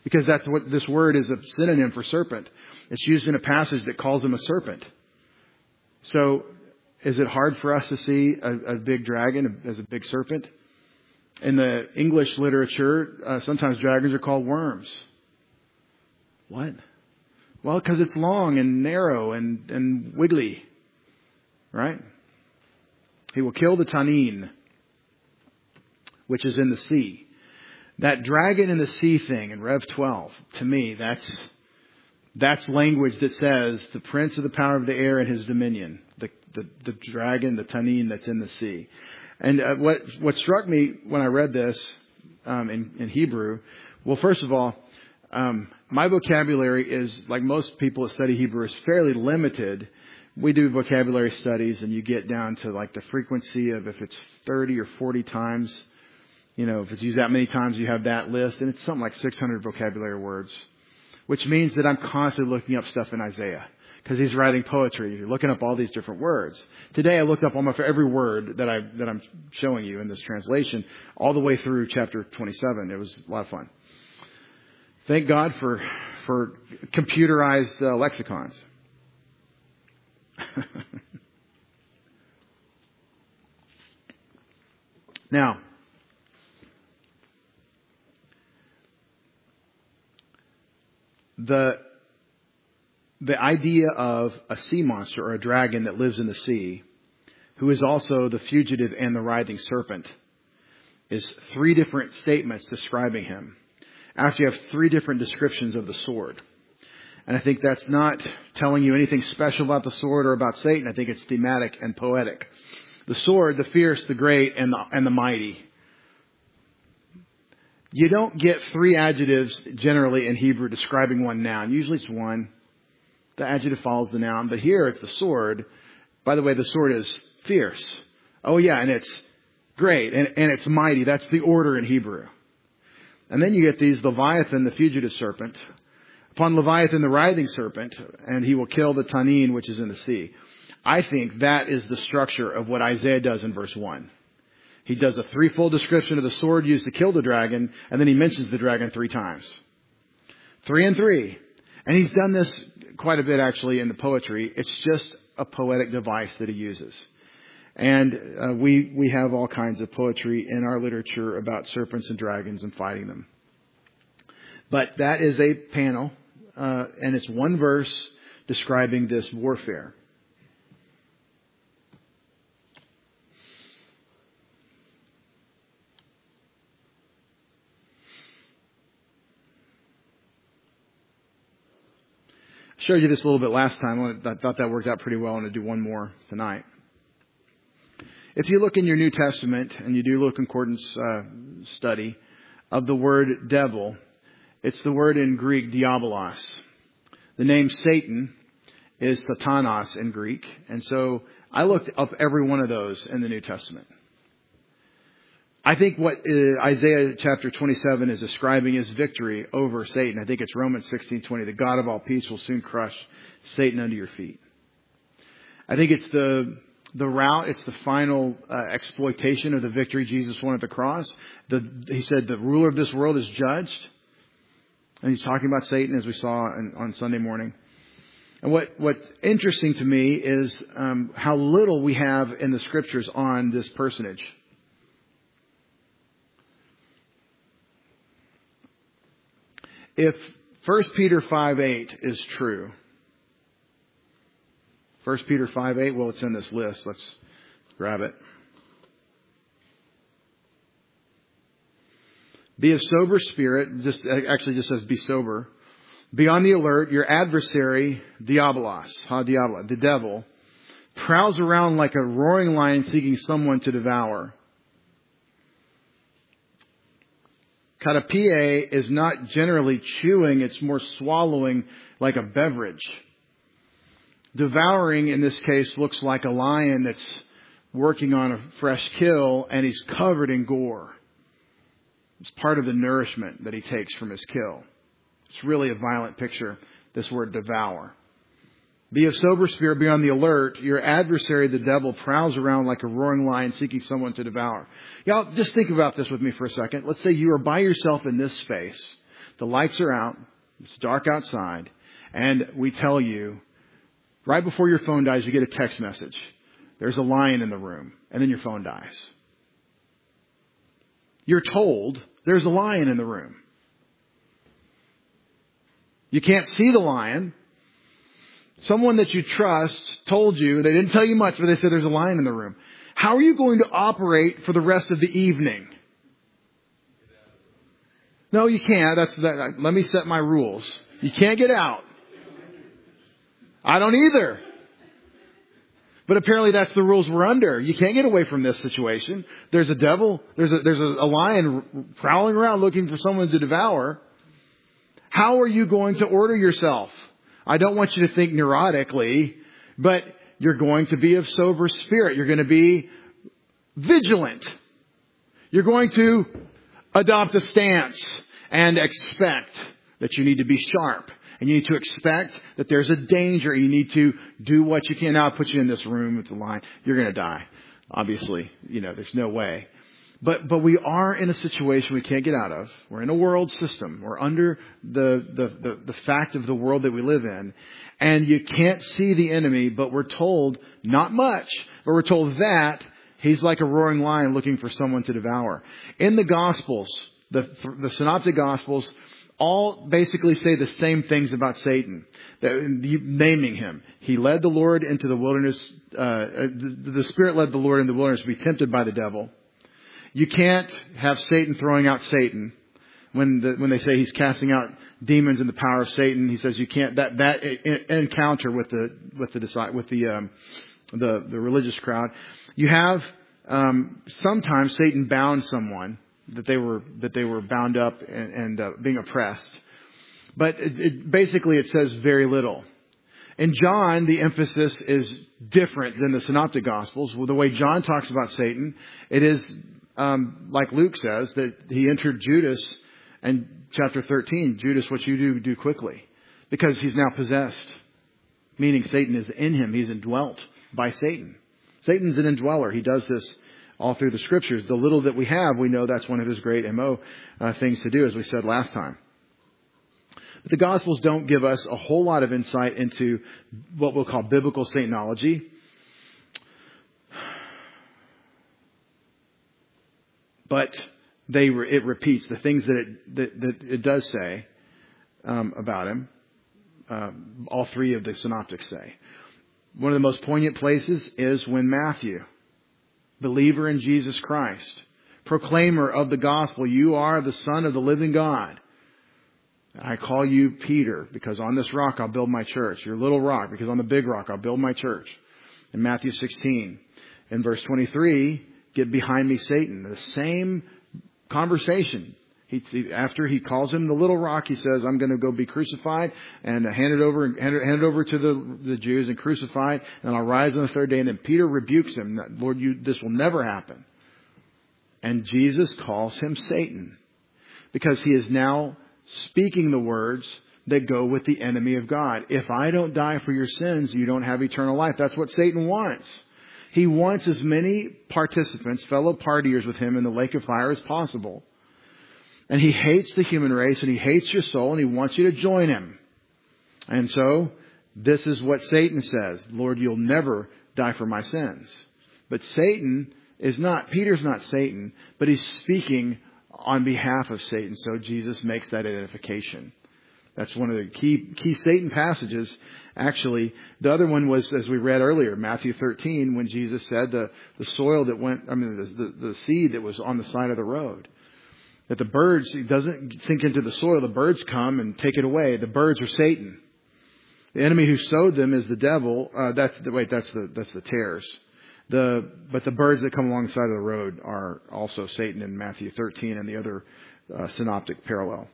S1: Because that's what this word is, a synonym for serpent. It's used in a passage that calls him a serpent. So is it hard for us to see a, a big dragon as a big serpent? In the English literature, uh, sometimes dragons are called worms. What? Well, because it's long and narrow and, and wiggly. Right? He will kill the Tannin, which is in the sea. That dragon in the sea thing in Rev twelve, to me, that's that's language that says the prince of the power of the air and his dominion, the the, the dragon, the Tannin that's in the sea. And uh, what what struck me when I read this um, in, in Hebrew, well, first of all, um, my vocabulary is, like most people that study Hebrew, is fairly limited. We do vocabulary studies, and you get down to like the frequency of if it's thirty or forty times. You know, if it's used that many times, you have that list. And it's something like six hundred vocabulary words, which means that I'm constantly looking up stuff in Isaiah because he's writing poetry. You're looking up all these different words. Today, I looked up almost every word that, I, that I'm showing you in this translation all the way through chapter twenty-seven. It was a lot of fun. Thank God for, for computerized uh, lexicons. Now, The the idea of a sea monster or a dragon that lives in the sea, who is also the fugitive and the writhing serpent, is three different statements describing him. After you have three different descriptions of the sword. And I think that's not telling you anything special about the sword or about Satan. I think it's thematic and poetic. The sword, the fierce, the great, and the, and the mighty. You don't get three adjectives generally in Hebrew describing one noun. Usually it's one. The adjective follows the noun. But here it's the sword. By the way, the sword is fierce. Oh yeah, and it's great. And, and it's mighty. That's the order in Hebrew. And then you get these Leviathan, the fugitive serpent. Upon Leviathan, the writhing serpent. And he will kill the Tannin, which is in the sea. I think that is the structure of what Isaiah does in verse one. He does a threefold description of the sword used to kill the dragon, and then he mentions the dragon three times. Three and three. And he's done this quite a bit, actually, in the poetry. It's just a poetic device that he uses. And uh, we we have all kinds of poetry in our literature about serpents and dragons and fighting them. But that is a panel, uh, and it's one verse describing this warfare. I showed you this a little bit last time. I thought that worked out pretty well. I'm going to do one more tonight. If you look in your New Testament and you do look concordance uh, study of the word devil, it's the word in Greek, diabolos. The name Satan is satanas in Greek. And so I looked up every one of those in the New Testament. I think what uh, Isaiah chapter twenty-seven is describing is victory over Satan. I think it's Romans sixteen twenty. The God of all peace will soon crush Satan under your feet. I think it's the the route. It's the final uh, exploitation of the victory Jesus won at the cross. The, he said the ruler of this world is judged. And he's talking about Satan, as we saw in, on Sunday morning. And what, what's interesting to me is um, how little we have in the scriptures on this personage. If First Peter five eight is true, First Peter five eight, well, it's in this list. Let's grab it. Be of sober spirit. Just actually just says be sober. Be on the alert. Your adversary, diabolos, ha diablo, the devil, prowls around like a roaring lion seeking someone to devour. Katapie is not generally chewing, it's more swallowing like a beverage. Devouring, in this case, looks like a lion that's working on a fresh kill, and he's covered in gore. It's part of the nourishment that he takes from his kill. It's really a violent picture, this word devour. Be of sober spirit, be on the alert. Your adversary, the devil, prowls around like a roaring lion seeking someone to devour. Y'all, just think about this with me for a second. Let's say you are by yourself in this space. the lights are out, it's dark outside, and we tell you, right before your phone dies, you get a text message. There's a lion in the room, and then your phone dies. You're told there's a lion in the room. You can't see the lion. Someone that you trust told you, they didn't tell you much, but they said there's a lion in the room. How are you going to operate for the rest of the evening? No, you can't. That's that. Let me set my rules. You can't get out. I don't either. But apparently that's the rules we're under. You can't get away from this situation. There's a devil. There's a, there's a, a lion prowling around looking for someone to devour. How are you going to order yourself? I don't want you to think neurotically, but you're going to be of sober spirit. You're going to be vigilant. You're going to adopt a stance and expect that you need to be sharp. And you need to expect that there's a danger. You need to do what you can. Now I'll put you in this room with the lion. You're going to die. Obviously, you know, there's no way. But but we are in a situation we can't get out of. We're in a world system. We're under the, the, the, the fact of the world that we live in. And you can't see the enemy, but we're told, not much, but we're told that he's like a roaring lion looking for someone to devour. In the Gospels, the, the Synoptic Gospels, all basically say the same things about Satan, naming him. He led the Lord into the wilderness. Uh, the, the Spirit led the Lord in the wilderness to be tempted by the devil. You can't have Satan throwing out Satan. When the, when they say he's casting out demons in the power of Satan, he says you can't. That that encounter with the with the with the um, the, the religious crowd, you have um, sometimes Satan bound someone that they were that they were bound up and, and uh, being oppressed. But it, it, basically, it says very little. In John, the emphasis is different than the Synoptic Gospels. Well, the way John talks about Satan, it is um, like Luke says that he entered Judas in chapter thirteen. Judas, what you do, do quickly, because he's now possessed, meaning Satan is in him. He's indwelt by Satan. Satan's an indweller. He does this all through the Scriptures. The little that we have, we know that's one of his great M O uh, things to do, as we said last time. But the Gospels don't give us a whole lot of insight into what we'll call biblical Satanology. But they it repeats the things that it, that, that it does say um, about him. Uh, all three of the synoptics say. One of the most poignant places is when Matthew, believer in Jesus Christ, proclaimer of the gospel, you are the Son of the living God. I call you Peter, because on this rock I'll build my church. You're a little rock, because on the big rock I'll build my church. In Matthew sixteen, in verse twenty-three, get behind me, Satan. The same conversation. He, after he calls him the little rock, he says, I'm going to go be crucified and hand it over, hand it, hand it over to the, the Jews and crucified, and I'll rise on the third day. And then Peter rebukes him. Lord, you, this will never happen. And Jesus calls him Satan, because he is now speaking the words that go with the enemy of God. If I don't die for your sins, you don't have eternal life. That's what Satan wants. He wants as many participants, fellow partiers with him in the lake of fire as possible. And he hates the human race, and he hates your soul, and he wants you to join him. And so, this is what Satan says. Lord, you'll never die for my sins. But Satan is not, Peter's not Satan, but he's speaking on behalf of Satan. So Jesus makes that identification. That's one of the key key Satan passages. Actually, the other one was, as we read earlier, Matthew thirteen, when Jesus said the, the soil that went, I mean, the, the, the seed that was on the side of the road. That the birds, it doesn't sink into the soil. The birds come and take it away. The birds are Satan. The enemy who sowed them is the devil. Uh, that's the, wait, that's the, that's the tares. The, but the birds that come along the side of the road are also Satan in Matthew thirteen and the other uh, synoptic parallel.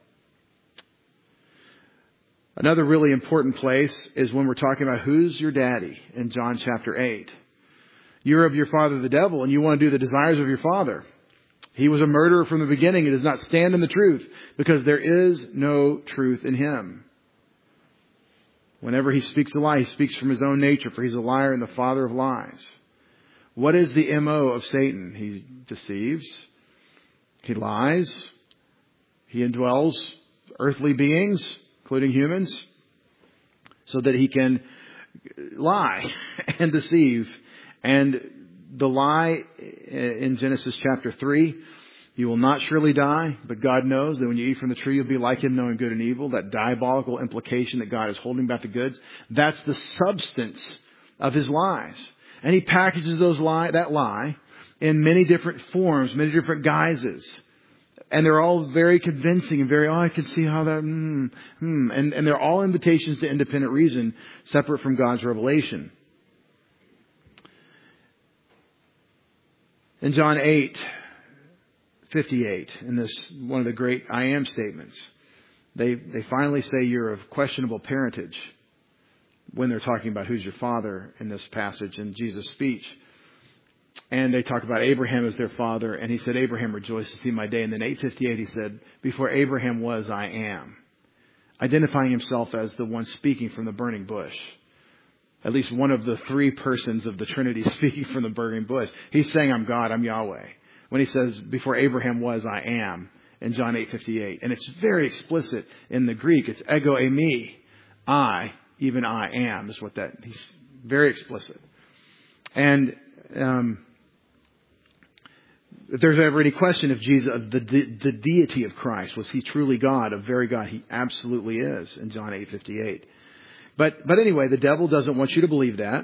S1: Another really important place is when we're talking about who's your daddy in John chapter eight. You're of your father the devil, and you want to do the desires of your father. He was a murderer from the beginning and does not stand in the truth, because there is no truth in him. Whenever he speaks a lie, he speaks from his own nature, for he's a liar and the father of lies. What is the M O of Satan? He deceives. He lies. He indwells earthly beings, including humans, so that he can lie and deceive. And the lie in Genesis chapter three, you will not surely die, but God knows that when you eat from the tree, you'll be like him, knowing good and evil. That diabolical implication that God is holding back the goods. That's the substance of his lies. And he packages those lie, that lie in many different forms, many different guises. And they're all very convincing and very, oh, I can see how that, hmm, hmm. And, and they're all invitations to independent reason, separate from God's revelation. In John eight fifty-eight, in this, one of the great I am statements, they, they finally say you're of questionable parentage when they're talking about who's your father in this passage in Jesus' speech. And they talk about Abraham as their father. And he said, Abraham rejoiced to see my day. And then eight fifty-eight, he said, before Abraham was, I am. Identifying himself as the one speaking from the burning bush. At least one of the three persons of the Trinity speaking from the burning bush. He's saying, I'm God, I'm Yahweh. When he says, before Abraham was, I am, in John eight fifty-eight. And it's very explicit in the Greek. It's ego eimi. I, even I am, is what that, he's very explicit. And, um, if there's ever any question if Jesus, the, the, the deity of Christ, was he truly God, a very God? He absolutely is in John eight fifty-eight. But, but anyway, the devil doesn't want you to believe that.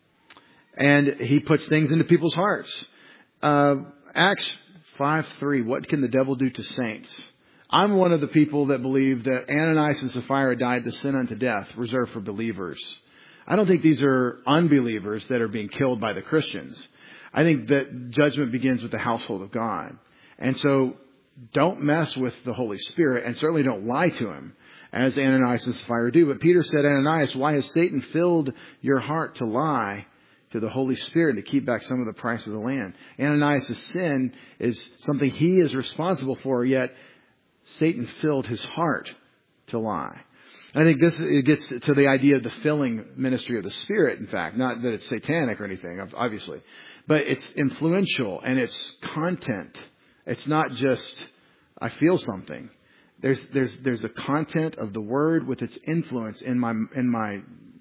S1: And he puts things into people's hearts. Uh, Acts five three, what can the devil do to saints? I'm one of the people that believe that Ananias and Sapphira died to sin unto death, reserved for believers. I don't think these are unbelievers that are being killed by the Christians. I think that judgment begins with the household of God. And so don't mess with the Holy Spirit, and certainly don't lie to him, as Ananias and Sapphira do. But Peter said, Ananias, why has Satan filled your heart to lie to the Holy Spirit and to keep back some of the price of the land? Ananias' sin is something he is responsible for, yet Satan filled his heart to lie. I think this it gets to the idea of the filling ministry of the Spirit, in fact. Not that it's satanic or anything, obviously. But it's influential and it's content. It's not just, I feel something. There's there's there's the content of the Word with its influence in my in my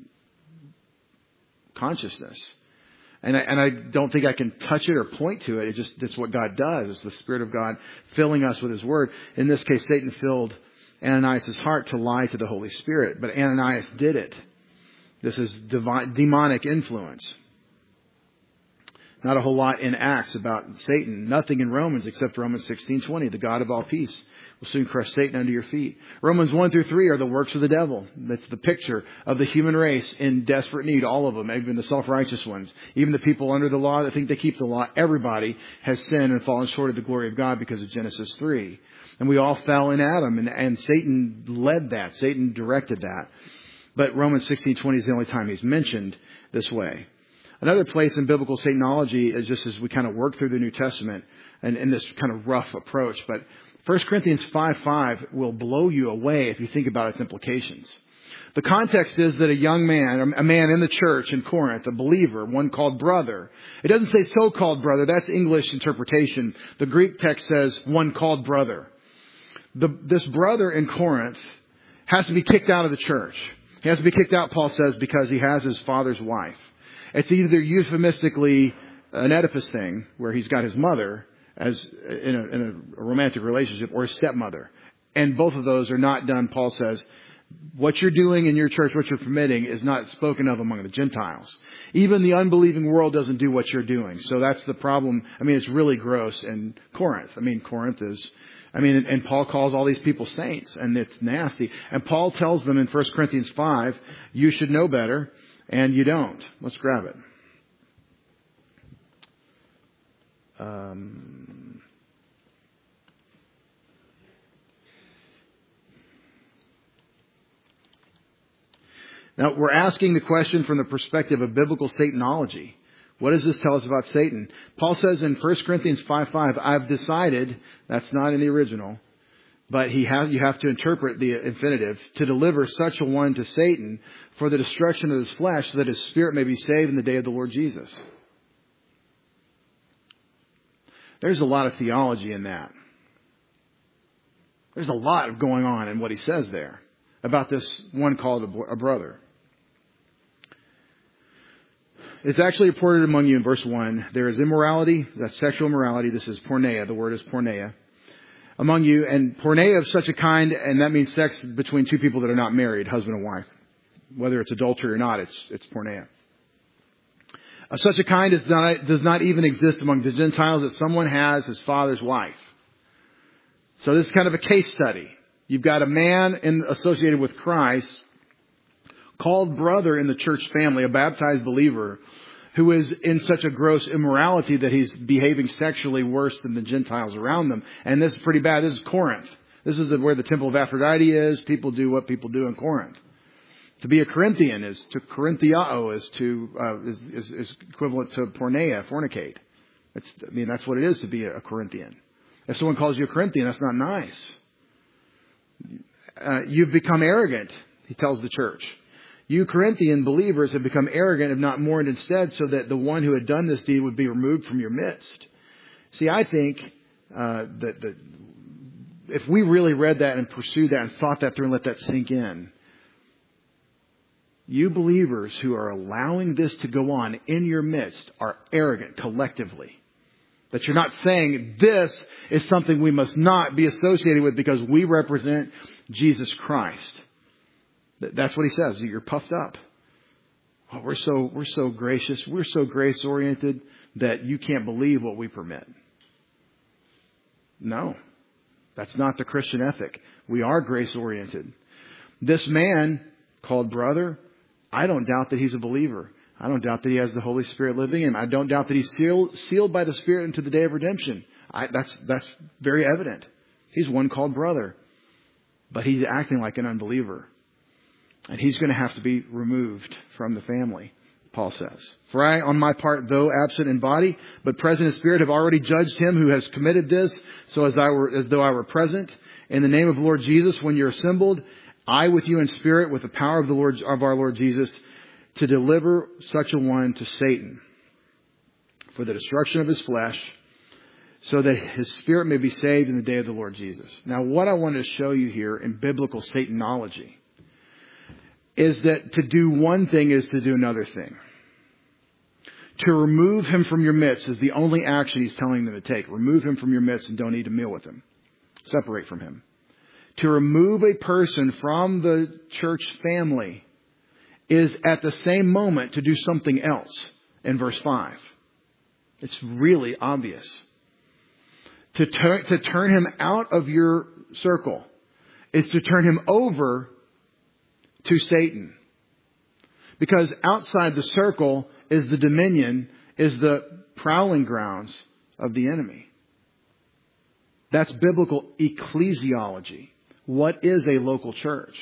S1: consciousnus. And I, and I don't think I can touch it or point to it. It just, it's what God does. It's the Spirit of God filling us with His Word. In this case, Satan filled Ananias' heart to lie to the Holy Spirit. But Ananias did it. This is divine, demonic influence. Not a whole lot in Acts about Satan. Nothing in Romans except Romans sixteen twenty. The God of all peace will soon crush Satan under your feet. Romans one through three are the works of the devil. That's the picture of the human race in desperate need. All of them, even the self-righteous ones. Even the people under the law that think they keep the law. Everybody has sinned and fallen short of the glory of God because of Genesis three. And we all fell in Adam. And, and Satan led that. Satan directed that. But Romans sixteen twenty is the only time he's mentioned this way. Another place in biblical Satanology is just as we kind of work through the New Testament and in this kind of rough approach. But First Corinthians five five will blow you away if you think about its implications. The context is that a young man, a man in the church in Corinth, a believer, one called brother. It doesn't say so-called brother. That's English interpretation. The Greek text says one called brother. The, this brother in Corinth has to be kicked out of the church. He has to be kicked out, Paul says, because he has his father's wife. It's either euphemistically an Oedipus thing, where he's got his mother as in a, in a romantic relationship, or his stepmother. And both of those are not done, Paul says. What you're doing in your church, what you're permitting, is not spoken of among the Gentiles. Even the unbelieving world doesn't do what you're doing. So that's the problem. I mean, it's really gross in Corinth. I mean, Corinth is... I mean, and Paul calls all these people saints, and it's nasty. And Paul tells them in First Corinthians five, you should know better, and you don't. Let's grab it. Um, now, we're asking the question from the perspective of biblical Satanology. What does this tell us about Satan? Paul says in First Corinthians five five, I've decided, that's not in the original, but he have, you have to interpret the infinitive, to deliver such a one to Satan for the destruction of his flesh, so that his spirit may be saved in the day of the Lord Jesus. There's a lot of theology in that. There's a lot going on in what he says there about this one called a brother. It's actually reported among you in verse one. There is immorality, that's sexual immorality. This is porneia. The word is porneia. Among you, and porneia of such a kind, and that means sex between two people that are not married, husband and wife. Whether it's adultery or not, it's it's porneia. Of such a kind is not, does not even exist among the Gentiles, that someone has his father's wife. So this is kind of a case study. You've got a man in, associated with Christ, called brother in the church family, a baptized believer, who is in such a gross immorality that he's behaving sexually worse than the Gentiles around them. And this is pretty bad. This is Corinth. This is the, where the temple of Aphrodite is. People do what people do in Corinth. To be a Corinthian is to Corinthiao is to uh, is, is, is equivalent to porneia, fornicate. It's, I mean, that's what it is to be a, a Corinthian. If someone calls you a Corinthian, that's not nice. Uh, you've become arrogant, he tells the church. You Corinthian believers have become arrogant, if not mourned instead, so that the one who had done this deed would be removed from your midst. See, I think uh, that, that if we really read that and pursued that and thought that through and let that sink in, you believers who are allowing this to go on in your midst are arrogant collectively. That you're not saying this is something we must not be associated with because we represent Jesus Christ. That's what he says. You're puffed up. Oh, we're so we're so gracious. We're so grace oriented that you can't believe what we permit. No, that's not the Christian ethic. We are grace oriented. This man called brother, I don't doubt that he's a believer. I don't doubt that he has the Holy Spirit living in him. I don't doubt that he's sealed, sealed by the Spirit into the day of redemption. I, that's that's very evident. He's one called brother, but he's acting like an unbeliever. And he's going to have to be removed from the family, Paul says. For I, on my part, though absent in body, but present in spirit, have already judged him who has committed this, so as I were, as though I were present. In the name of the Lord Jesus, when you're assembled, I with you in spirit, with the power of the Lord, of our Lord Jesus, to deliver such a one to Satan for the destruction of his flesh, so that his spirit may be saved in the day of the Lord Jesus. Now, what I wanted to show you here in biblical Satanology is that to do one thing is to do another thing. To remove him from your midst is the only action he's telling them to take. Remove him from your midst and don't eat a meal with him. Separate from him. To remove a person from the church family is at the same moment to do something else in verse five. It's really obvious. To, tur- to turn him out of your circle is to turn him over to Satan. Because outside the circle is the dominion, is the prowling grounds of the enemy. That's biblical ecclesiology. What is a local church?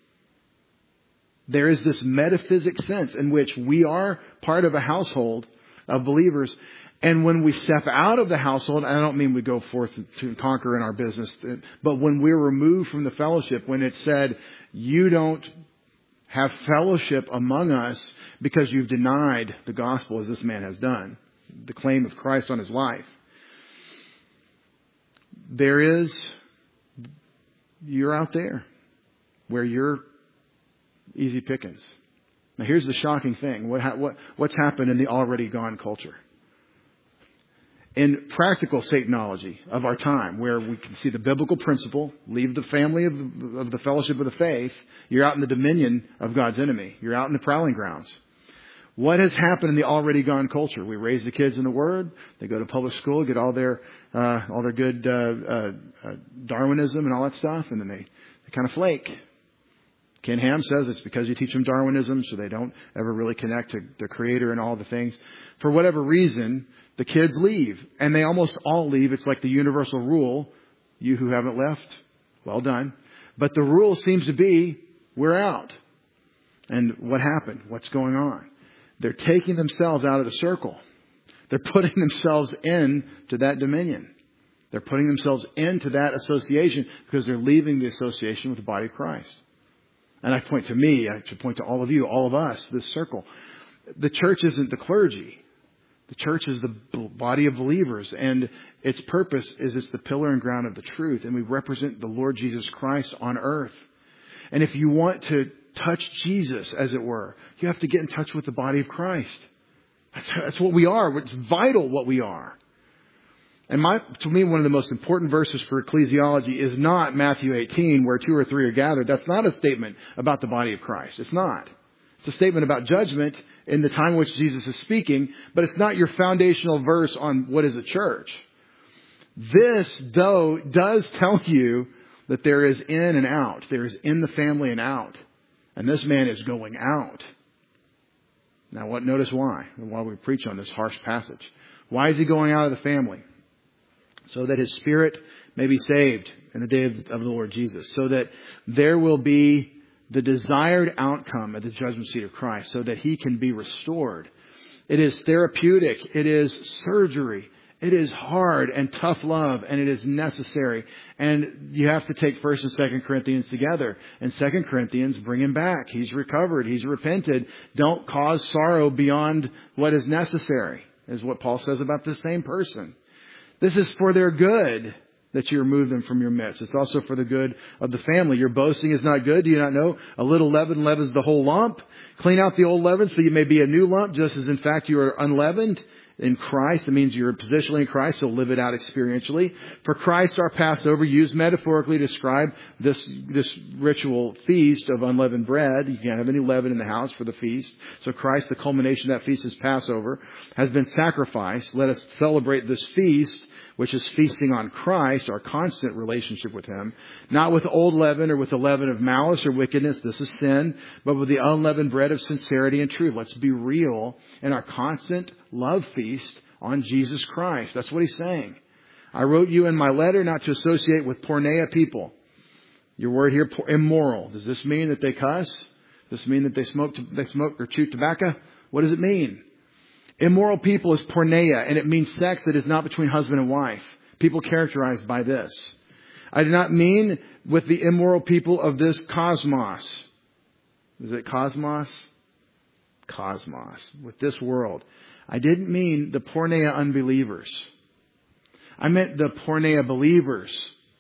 S1: There is this metaphysic sense in which we are part of a household of believers. And when we step out of the household, I don't mean we go forth to conquer in our business, but when we're removed from the fellowship, when it's said, you don't have fellowship among us because you've denied the gospel as this man has done, the claim of Christ on his life. There is, you're out there where you're easy pickings. Now here's the shocking thing. What, what, what's happened in the already gone culture? In practical Satanology of our time, where we can see the biblical principle, leave the family of the, of the fellowship of the faith, you're out in the dominion of God's enemy. You're out in the prowling grounds. What has happened in the already gone culture? We raise the kids in the Word. They go to public school, get all their uh, all their good uh, uh, uh, Darwinism and all that stuff, and then they, they kind of flake. Ken Ham says it's because you teach them Darwinism, so they don't ever really connect to the Creator and all the things. For whatever reason, the kids leave, and they almost all leave. It's like the universal rule. You who haven't left, well done. But the rule seems to be, we're out. And what happened? What's going on? They're taking themselves out of the circle. They're putting themselves into that dominion. They're putting themselves into that association because they're leaving the association with the body of Christ. And I point to me, I should point to all of you, all of us, this circle. The church isn't the clergy. The church is the body of believers, and its purpose is it's the pillar and ground of the truth, and we represent the Lord Jesus Christ on earth. And if you want to touch Jesus, as it were, you have to get in touch with the body of Christ. That's, that's what we are. It's vital what we are. And my, to me, one of the most important verses for ecclesiology is not Matthew eighteen, where two or three are gathered. That's not a statement about the body of Christ. It's not. It's a statement about judgment in the time in which Jesus is speaking, but it's not your foundational verse on what is a church. This, though, does tell you that there is in and out. There is in the family and out. And this man is going out. Now, what? Notice why. While we preach on this harsh passage. Why is he going out of the family? So that his spirit may be saved in the day of, of the Lord Jesus. So that there will be the desired outcome at the judgment seat of Christ. So that he can be restored. It is therapeutic. It is surgery. It is hard and tough love, and it is necessary. And you have to take First and Second Corinthians together. And Second Corinthians, bring him back. He's recovered. He's repented. Don't cause sorrow beyond what is necessary, is what Paul says about this same person. This is for their good that you remove them from your midst. It's also for the good of the family. Your boasting is not good. Do you not know? A little leaven leavens the whole lump. Clean out the old leaven so you may be a new lump, just as in fact you are unleavened. In Christ, it means you're positionally in Christ, so live it out experientially. For Christ, our Passover, used metaphorically to describe this this ritual feast of unleavened bread. You can't have any leaven in the house for the feast. So Christ, the culmination of that feast is Passover, has been sacrificed. Let us celebrate this feast, which is feasting on Christ, our constant relationship with Him, not with old leaven or with the leaven of malice or wickedness. This is sin, but with the unleavened bread of sincerity and truth. Let's be real in our constant love feast on Jesus Christ. That's what he's saying. I wrote you in my letter not to associate with porneia people. Your word here, immoral. Does this mean that they cuss? Does this mean that they smoke, they smoke or chew tobacco? What does it mean? Immoral people is porneia, and it means sex that is not between husband and wife. People characterized by this. I do not mean with the immoral people of this cosmos. Is it cosmos? Cosmos. With this world. I didn't mean the porneia unbelievers. I meant the porneia believers.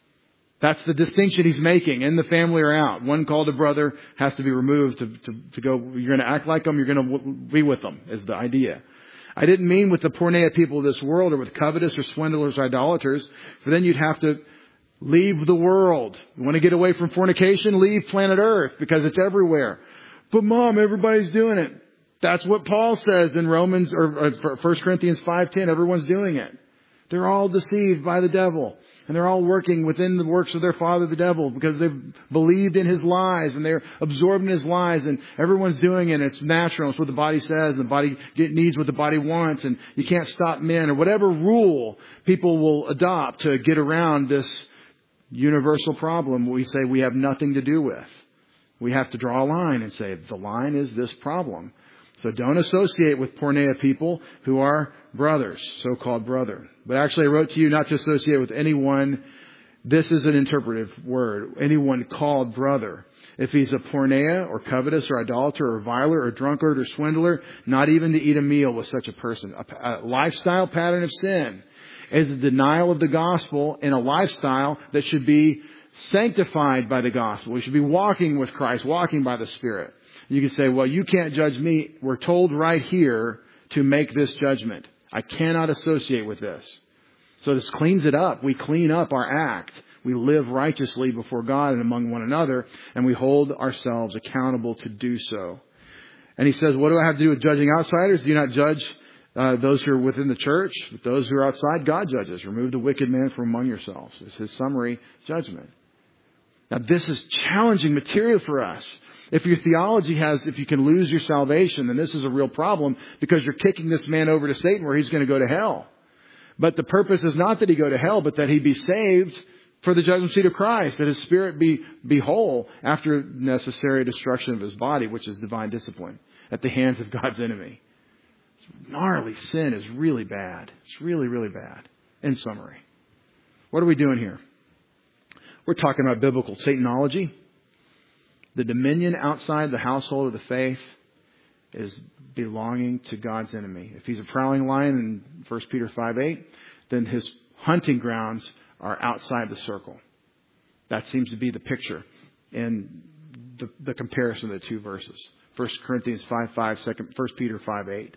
S1: That's the distinction he's making. In the family or out. One called a brother has to be removed to, to, to go. You're going to act like them. You're going to be with them is the idea. I didn't mean with the porneia people of this world or with covetous or swindlers or idolaters. For then you'd have to leave the world. You want to get away from fornication? Leave planet Earth because it's everywhere. But Mom, everybody's doing it. That's what Paul says in Romans or First Corinthians five ten. Everyone's doing it. They're all deceived by the devil. And they're all working within the works of their father, the devil, because they've believed in his lies and they're absorbed in his lies. And everyone's doing it. It's natural. It's what the body says. And the body needs what the body wants. And you can't stop men or whatever rule people will adopt to get around this universal problem we say we have nothing to do with. We have to draw a line and say the line is this problem. So don't associate with porneia people who are brothers, so-called brother. But actually I wrote to you not to associate with anyone. This is an interpretive word. Anyone called brother. If he's a porneia or covetous or idolater or viler or drunkard or swindler, not even to eat a meal with such a person. A, a lifestyle pattern of sin is a denial of the gospel in a lifestyle that should be sanctified by the gospel. We should be walking with Christ, walking by the Spirit. You can say, well, you can't judge me. We're told right here to make this judgment. I cannot associate with this. So this cleans it up. We clean up our act. We live righteously before God and among one another, and we hold ourselves accountable to do so. And he says, what do I have to do with judging outsiders? Do you not judge uh, those who are within the church? But those who are outside, God judges. Remove the wicked man from among yourselves. It's his summary judgment. Now, this is challenging material for us. If your theology has, if you can lose your salvation, then this is a real problem because you're kicking this man over to Satan where he's going to go to hell. But the purpose is not that he go to hell, but that he be saved for the judgment seat of Christ, that his spirit be, be whole after necessary destruction of his body, which is divine discipline at the hands of God's enemy. It's gnarly. Sin is really bad. It's really, really bad. In summary, what are we doing here? We're talking about biblical Satanology. The dominion outside the household of the faith is belonging to God's enemy. If he's a prowling lion in First Peter five eight, then his hunting grounds are outside the circle. That seems to be the picture in the, the comparison of the two verses. First Corinthians five five, First Peter five eight.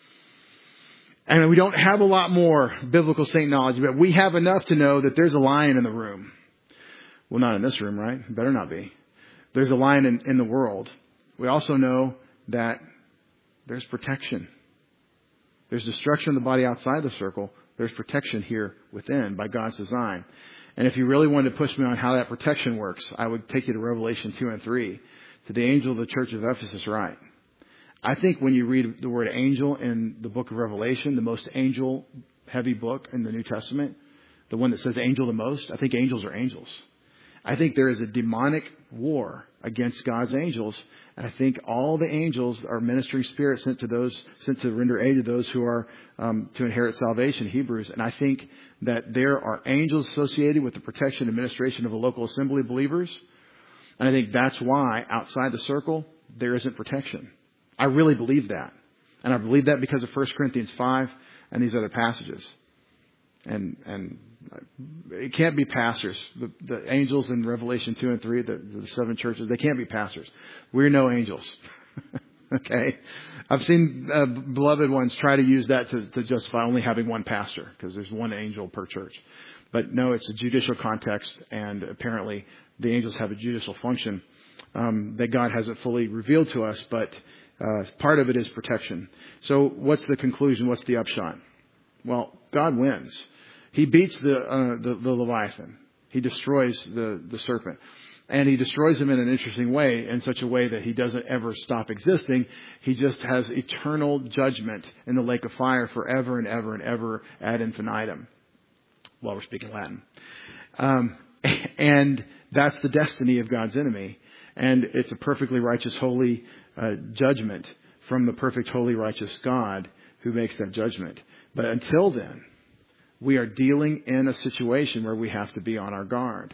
S1: And we don't have a lot more biblical saint knowledge, but we have enough to know that there's a lion in the room. Well, not in this room, right? Better not be. There's a lion in, in the world. We also know that there's protection. There's destruction of the body outside the circle. There's protection here within by God's design. And if you really wanted to push me on how that protection works, I would take you to Revelation two and three, to the angel of the church of Ephesus write. I think when you read the word angel in the book of Revelation, the most angel-heavy book in the New Testament, the one that says angel the most, I think angels are angels. I think there is a demonic war against God's angels, and I think all the angels are ministering spirits sent to those, sent to render aid to those who are um, to inherit salvation, Hebrews. And I think that there are angels associated with the protection and administration of a local assembly of believers. And I think that's why outside the circle, there isn't protection. I really believe that. And I believe that because of First Corinthians five and these other passages. And and it can't be pastors. The, the angels in Revelation two and three, the, the seven churches, they can't be pastors. We're no angels. Okay? I've seen uh, beloved ones try to use that to, to justify only having one pastor because there's one angel per church. But no, it's a judicial context, and apparently the angels have a judicial function um, that God hasn't fully revealed to us, but uh, part of it is protection. So what's the conclusion? What's the upshot? Well, God wins. He beats the, uh, the, the Leviathan. He destroys the, the serpent. And he destroys him in an interesting way, in such a way that he doesn't ever stop existing. He just has eternal judgment in the lake of fire forever and ever and ever ad infinitum. While we're speaking Latin. Um, and that's the destiny of God's enemy. And it's a perfectly righteous, holy uh, judgment from the perfect, holy, righteous God who makes that judgment. But until then, we are dealing in a situation where we have to be on our guard.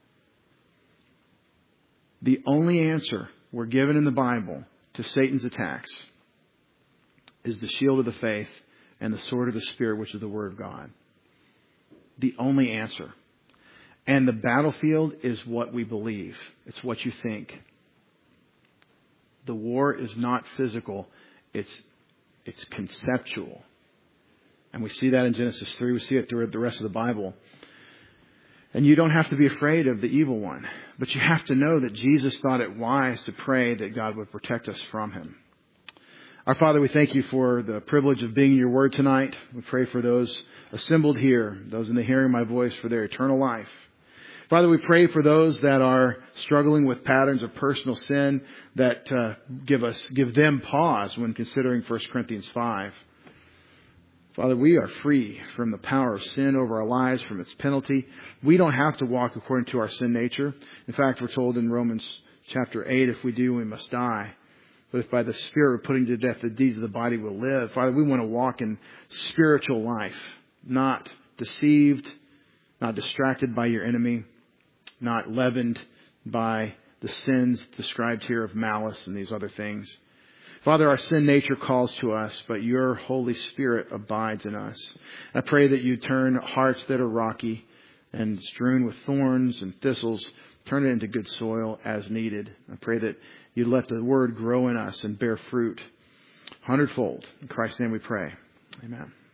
S1: The only answer we're given in the Bible to Satan's attacks is the shield of the faith and the sword of the Spirit, which is the Word of God. The only answer. And the battlefield is what we believe. It's what you think. The war is not physical. It's, it's conceptual. And we see that in Genesis three. We see it throughout the rest of the Bible. And you don't have to be afraid of the evil one. But you have to know that Jesus thought it wise to pray that God would protect us from him. Our Father, we thank you for the privilege of being in your word tonight. We pray for those assembled here, those in the hearing of my voice, for their eternal life. Father, we pray for those that are struggling with patterns of personal sin that uh, give us, give them pause when considering First Corinthians five. Father, we are free from the power of sin over our lives, from its penalty. We don't have to walk according to our sin nature. In fact, we're told in Romans chapter eight, if we do, we must die. But if by the Spirit we're putting to death the deeds of the body, will live. Father, we want to walk in spiritual life, not deceived, not distracted by your enemy, not leavened by the sins described here of malice and these other things. Father, our sin nature calls to us, but your Holy Spirit abides in us. I pray that you turn hearts that are rocky and strewn with thorns and thistles, turn it into good soil as needed. I pray that you let the word grow in us and bear fruit hundredfold. In Christ's name we pray. Amen.